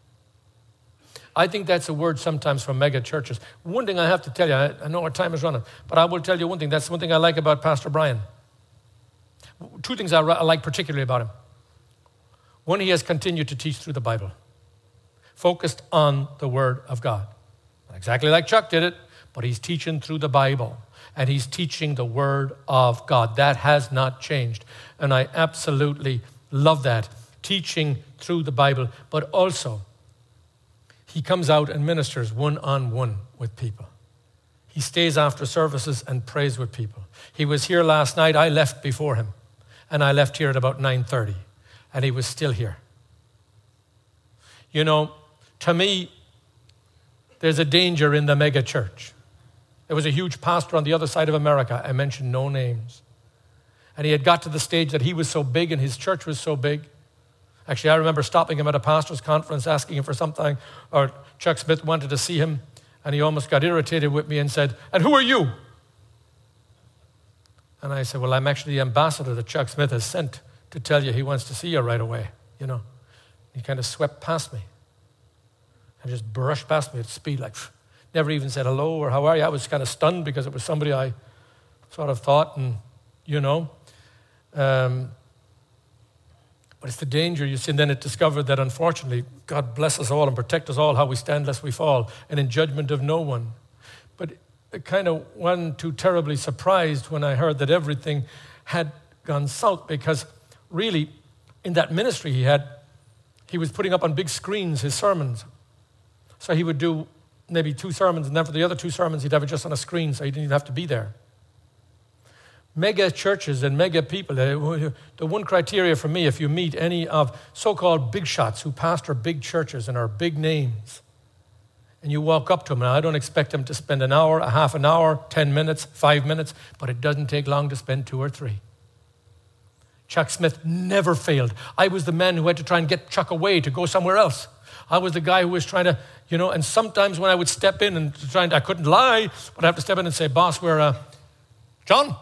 I think that's a word sometimes from mega churches. One thing I have to tell you, I know our time is running, but I will tell you one thing. That's one thing I like about Pastor Brian. Two things I like particularly about him. One, he has continued to teach through the Bible, focused on the Word of God. Not exactly like Chuck did it, but he's teaching through the Bible, and he's teaching the Word of God. That has not changed, and I absolutely love that, teaching through the Bible, but also he comes out and ministers one-on-one with people. He stays after services and prays with people. He was here last night. I left before him, and I left here at about 9:30, and he was still here. You know, to me, there's a danger in the mega church. There was a huge pastor on the other side of America. I mentioned no names. And he had got to the stage that he was so big and his church was so big. Actually, I remember stopping him at a pastor's conference, asking him for something, or Chuck Smith wanted to see him, and he almost got irritated with me and said, "And who are you?" And I said, "Well, I'm actually the ambassador that Chuck Smith has sent to tell you he wants to see you right away, you know." He kind of swept past me and just brushed past me at speed, like never even said hello or how are you. I was kind of stunned because it was somebody I sort of thought, and you know. But it's the danger, you see, and then it discovered that unfortunately, God bless us all and protect us all, how we stand lest we fall, and in judgment of no one. But it kind of wasn't too terribly surprised when I heard that everything had gone south, because really, in that ministry he was putting up on big screens his sermons. So he would do maybe 2 sermons, and then for the other 2 sermons, he'd have it just on a screen, so he didn't even have to be there. Mega churches and mega people, the one criteria for me, if you meet any of so-called big shots who pastor big churches and are big names, and you walk up to them, and I don't expect them to spend an hour, a half an hour, 10 minutes, 5 minutes, but it doesn't take long to spend 2 or 3. Chuck Smith never failed. I was the man who had to try and get Chuck away to go somewhere else. I was the guy who was trying to, you know, and sometimes when I would step in and I couldn't lie, but I have to step in and say, "Boss, we're, John?"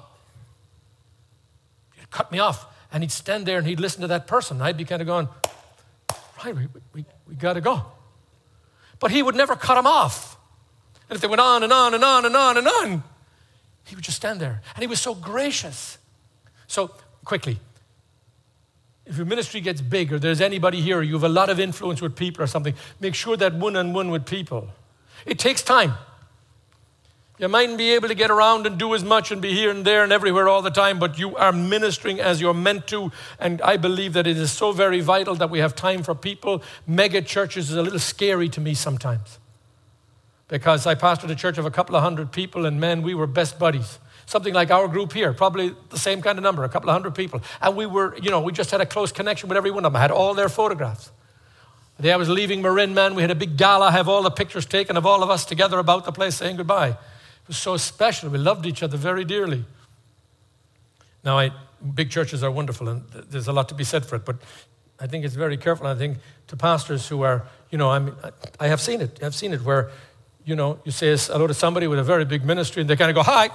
He'd cut me off, and he'd stand there and he'd listen to that person. I'd be kind of going, "Right, we got to go." But he would never cut him off. And if they went on and on and on and on and on, he would just stand there. And he was so gracious. So, quickly, if your ministry gets big, or there's anybody here, or you have a lot of influence with people or something, make sure that one-on-one with people. It takes time. You mightn't be able to get around and do as much and be here and there and everywhere all the time, but you are ministering as you're meant to, and I believe that it is so very vital that we have time for people. Mega churches is a little scary to me sometimes, because I pastored a church of a couple of hundred people, and man, we were best buddies. Something like our group here, probably the same kind of number, a couple of hundred people. And we were, you know, we just had a close connection with every one of them. I had all their photographs. The day I was leaving Marin, man, we had a big gala, have all the pictures taken of all of us together about the place saying goodbye. It was so special. We loved each other very dearly. Now, big churches are wonderful, and there's a lot to be said for it, but I think it's very careful. I think to pastors who are, I have seen it. I've seen it where, you say hello to somebody with a very big ministry and they kind of go, hi,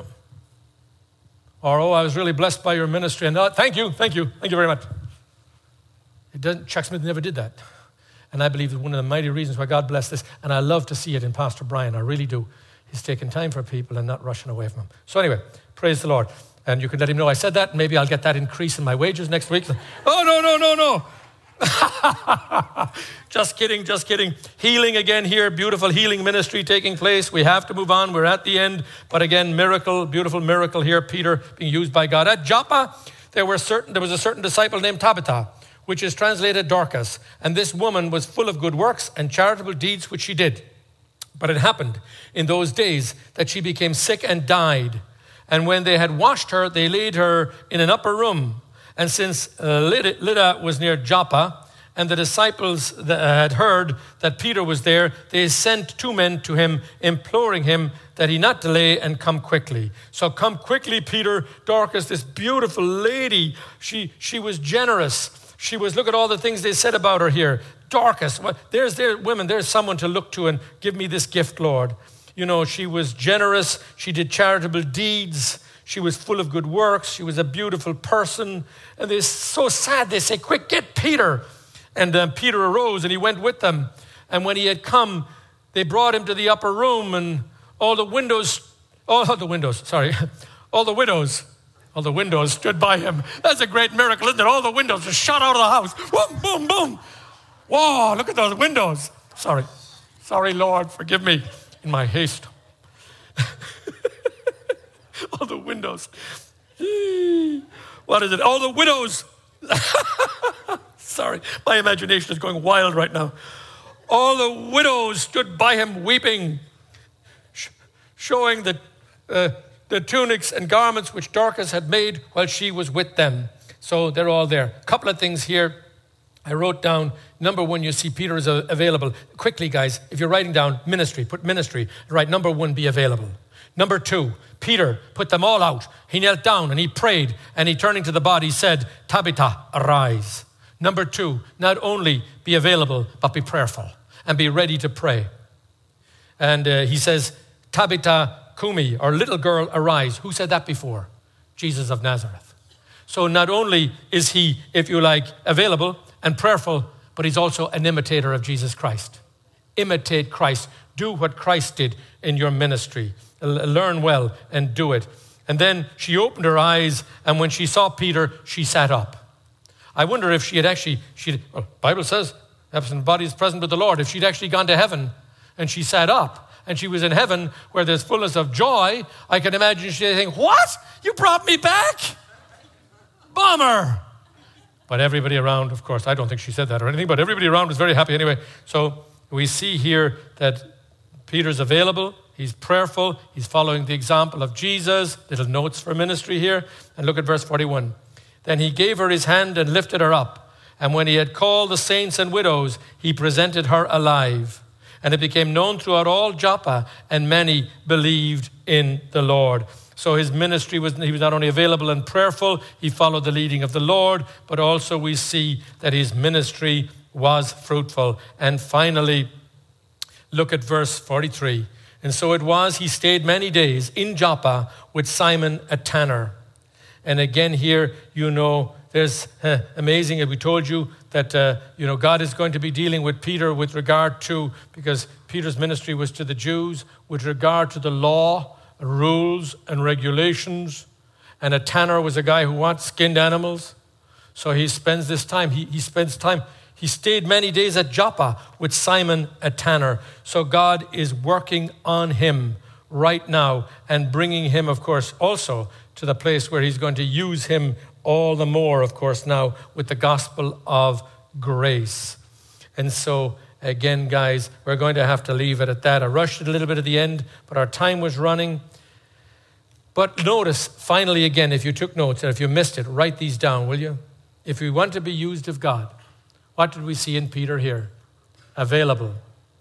Or, I was really blessed by your ministry. And thank you very much. Chuck Smith never did that. And I believe that one of the mighty reasons why God blessed this, and I love to see it in Pastor Brian, I really do, he's taking time for people and not rushing away from them. So anyway, praise the Lord. And you can let him know I said that. Maybe I'll get that increase in my wages next week. Oh, no. Just kidding. Healing again here, beautiful healing ministry taking place. We have to move on. We're at the end. But again, miracle, beautiful miracle here. Peter being used by God. At Joppa, there was a certain disciple named Tabitha, which is translated Dorcas. And this woman was full of good works and charitable deeds which she did. But it happened in those days that she became sick and died. And when they had washed her, they laid her in an upper room. And since Lydda was near Joppa, and the disciples had heard that Peter was there, they sent 2 men to him, imploring him that he not delay and come quickly. So come quickly, Peter. Dorcas, this beautiful lady, she was generous. She was, look at all the things they said about her here. Dorcas, there's women, there's someone to look to and give me this gift, Lord. She was generous. She did charitable deeds. She was full of good works. She was a beautiful person. And they're so sad. They say, quick, get Peter. And Peter arose and he went with them. And when he had come, they brought him to the upper room, and all the widows stood by him. That's a great miracle, isn't it? All the windows just shot out of the house. Boom, boom, boom. Whoa, look at those windows. Sorry, Lord, forgive me in my haste. All the windows. What is it? All the widows. Sorry, my imagination is going wild right now. All the widows stood by him weeping, showing the tunics and garments which Dorcas had made while she was with them. So they're all there. A couple of things here I wrote down. Number 1, you see Peter is available. Quickly, guys, if you're writing down ministry, put ministry. Write number 1, be available. Number 2, Peter put them all out. He knelt down and he prayed, and he, turning to the body, said, Tabitha, arise. Number 2, not only be available, but be prayerful and be ready to pray. And he says, Tabitha Kumi, or little girl, arise. Who said that before? Jesus of Nazareth. So not only is he, if you like, available and prayerful, but he's also an imitator of Jesus Christ. Imitate Christ. Do what Christ did in your ministry. Learn well and do it. And then she opened her eyes, and when she saw Peter, she sat up. I wonder if she had actually, Bible says, absent body is present with the Lord. If she'd actually gone to heaven and she sat up and she was in heaven where there's fullness of joy, I can imagine she'd think, what? You brought me back? Bummer. But everybody around, of course, I don't think she said that or anything, but everybody around was very happy anyway. So we see here that Peter's available, he's prayerful, he's following the example of Jesus. Little notes for ministry here. And look at verse 41. Then he gave her his hand and lifted her up. And when he had called the saints and widows, he presented her alive. And it became known throughout all Joppa, and many believed in the Lord. So his ministry he was not only available and prayerful, he followed the leading of the Lord, but also we see that his ministry was fruitful. And finally, look at verse 43. And so it was, he stayed many days in Joppa with Simon a tanner. And again here, there's amazing, we told you that, God is going to be dealing with Peter with regard to, because Peter's ministry was to the Jews, with regard to the law, rules and regulations. And a tanner was a guy who skinned animals. So he spends this time, he stayed many days at Joppa with Simon a tanner. So God is working on him right now and bringing him, of course, also to the place where he's going to use him all the more, of course, now with the gospel of grace. And so, again, guys, we're going to have to leave it at that. I rushed it a little bit at the end, but our time was running. But notice, finally, again, if you took notes and if you missed it, write these down, will you? If we want to be used of God, what did we see in Peter here? Available,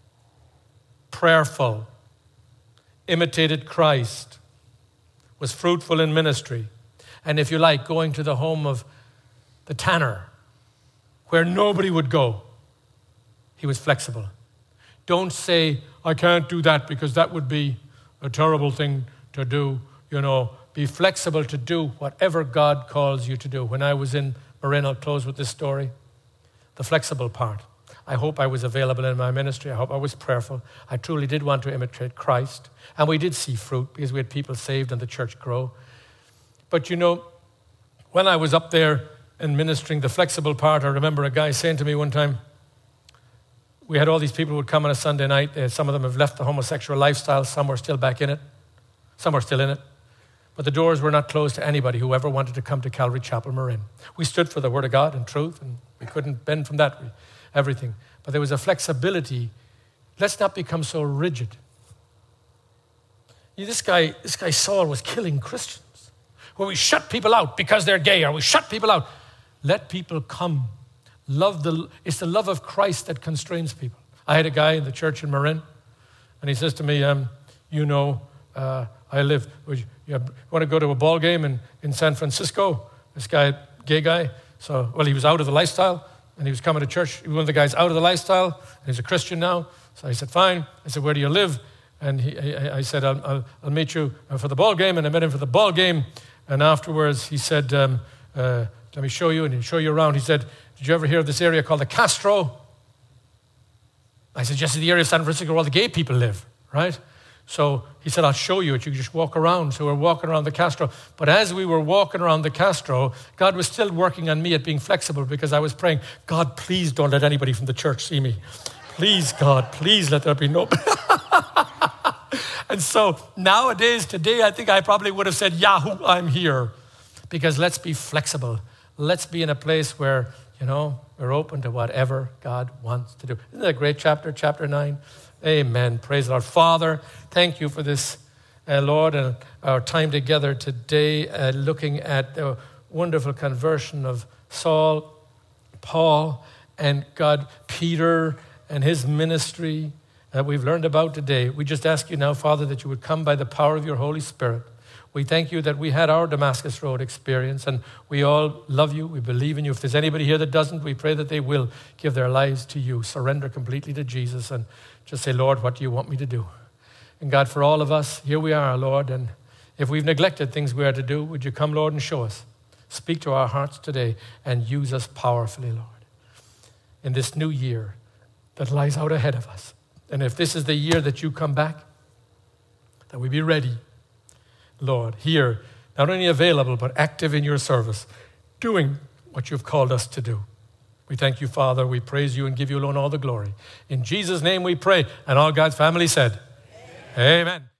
prayerful, imitated Christ, was fruitful in ministry. And if you like, going to the home of the tanner, where nobody would go. He was flexible. Don't say, I can't do that because that would be a terrible thing to do. Be flexible to do whatever God calls you to do. When I was in Marin, I'll close with this story. The flexible part. I hope I was available in my ministry. I hope I was prayerful. I truly did want to imitate Christ. And we did see fruit because we had people saved and the church grow. But when I was up there and ministering the flexible part, I remember a guy saying to me one time, we had all these people who would come on a Sunday night. Some of them have left the homosexual lifestyle. Some were still back in it. Some are still in it. But the doors were not closed to anybody who ever wanted to come to Calvary Chapel Marin. We stood for the Word of God and truth, and we couldn't bend from that, everything. But there was a flexibility. Let's not become so rigid. This guy Saul was killing Christians. Where we shut people out because they're gay, or we shut people out. Let people come. It's the love of Christ that constrains people. I had a guy in the church in Marin, and he says to me, I live, you want to go to a ball game in San Francisco? This guy, gay guy, he was out of the lifestyle, and he was coming to church. He was one of the guys out of the lifestyle, and he's a Christian now. So I said, fine. I said, where do you live? And I said, I'll meet you for the ball game. And I met him for the ball game. And afterwards, he said, let me show you. And he'll show you around. He said, did you ever hear of this area called the Castro? I said, yes, it's the area of San Francisco where all the gay people live, right? So he said, I'll show you it. You can just walk around. So we're walking around the Castro. But as we were walking around the Castro, God was still working on me at being flexible because I was praying, God, please don't let anybody from the church see me. Please, God, please let there be no... And so today, I think I probably would have said, Yahoo, I'm here. Because let's be flexible. Let's be in a place where, we're open to whatever God wants to do. Isn't that a great chapter, chapter 9? Amen. Praise the Lord. Father, thank you for this, Lord, and our time together today, looking at the wonderful conversion of Saul, Paul, and God, Peter, and his ministry that we've learned about today. We just ask you now, Father, that you would come by the power of your Holy Spirit. We thank you that we had our Damascus Road experience, and we all love you. We believe in you. If there's anybody here that doesn't, we pray that they will give their lives to you, surrender completely to Jesus, and just say, Lord, what do you want me to do? And God, for all of us, here we are, Lord, and if we've neglected things we are to do, would you come, Lord, and show us. Speak to our hearts today and use us powerfully, Lord, in this new year that lies out ahead of us. And if this is the year that you come back, that we be ready, Lord, here, not only available, but active in your service, doing what you've called us to do. We thank you, Father. We praise you and give you alone all the glory. In Jesus' name we pray. And all God's family said, Amen. Amen.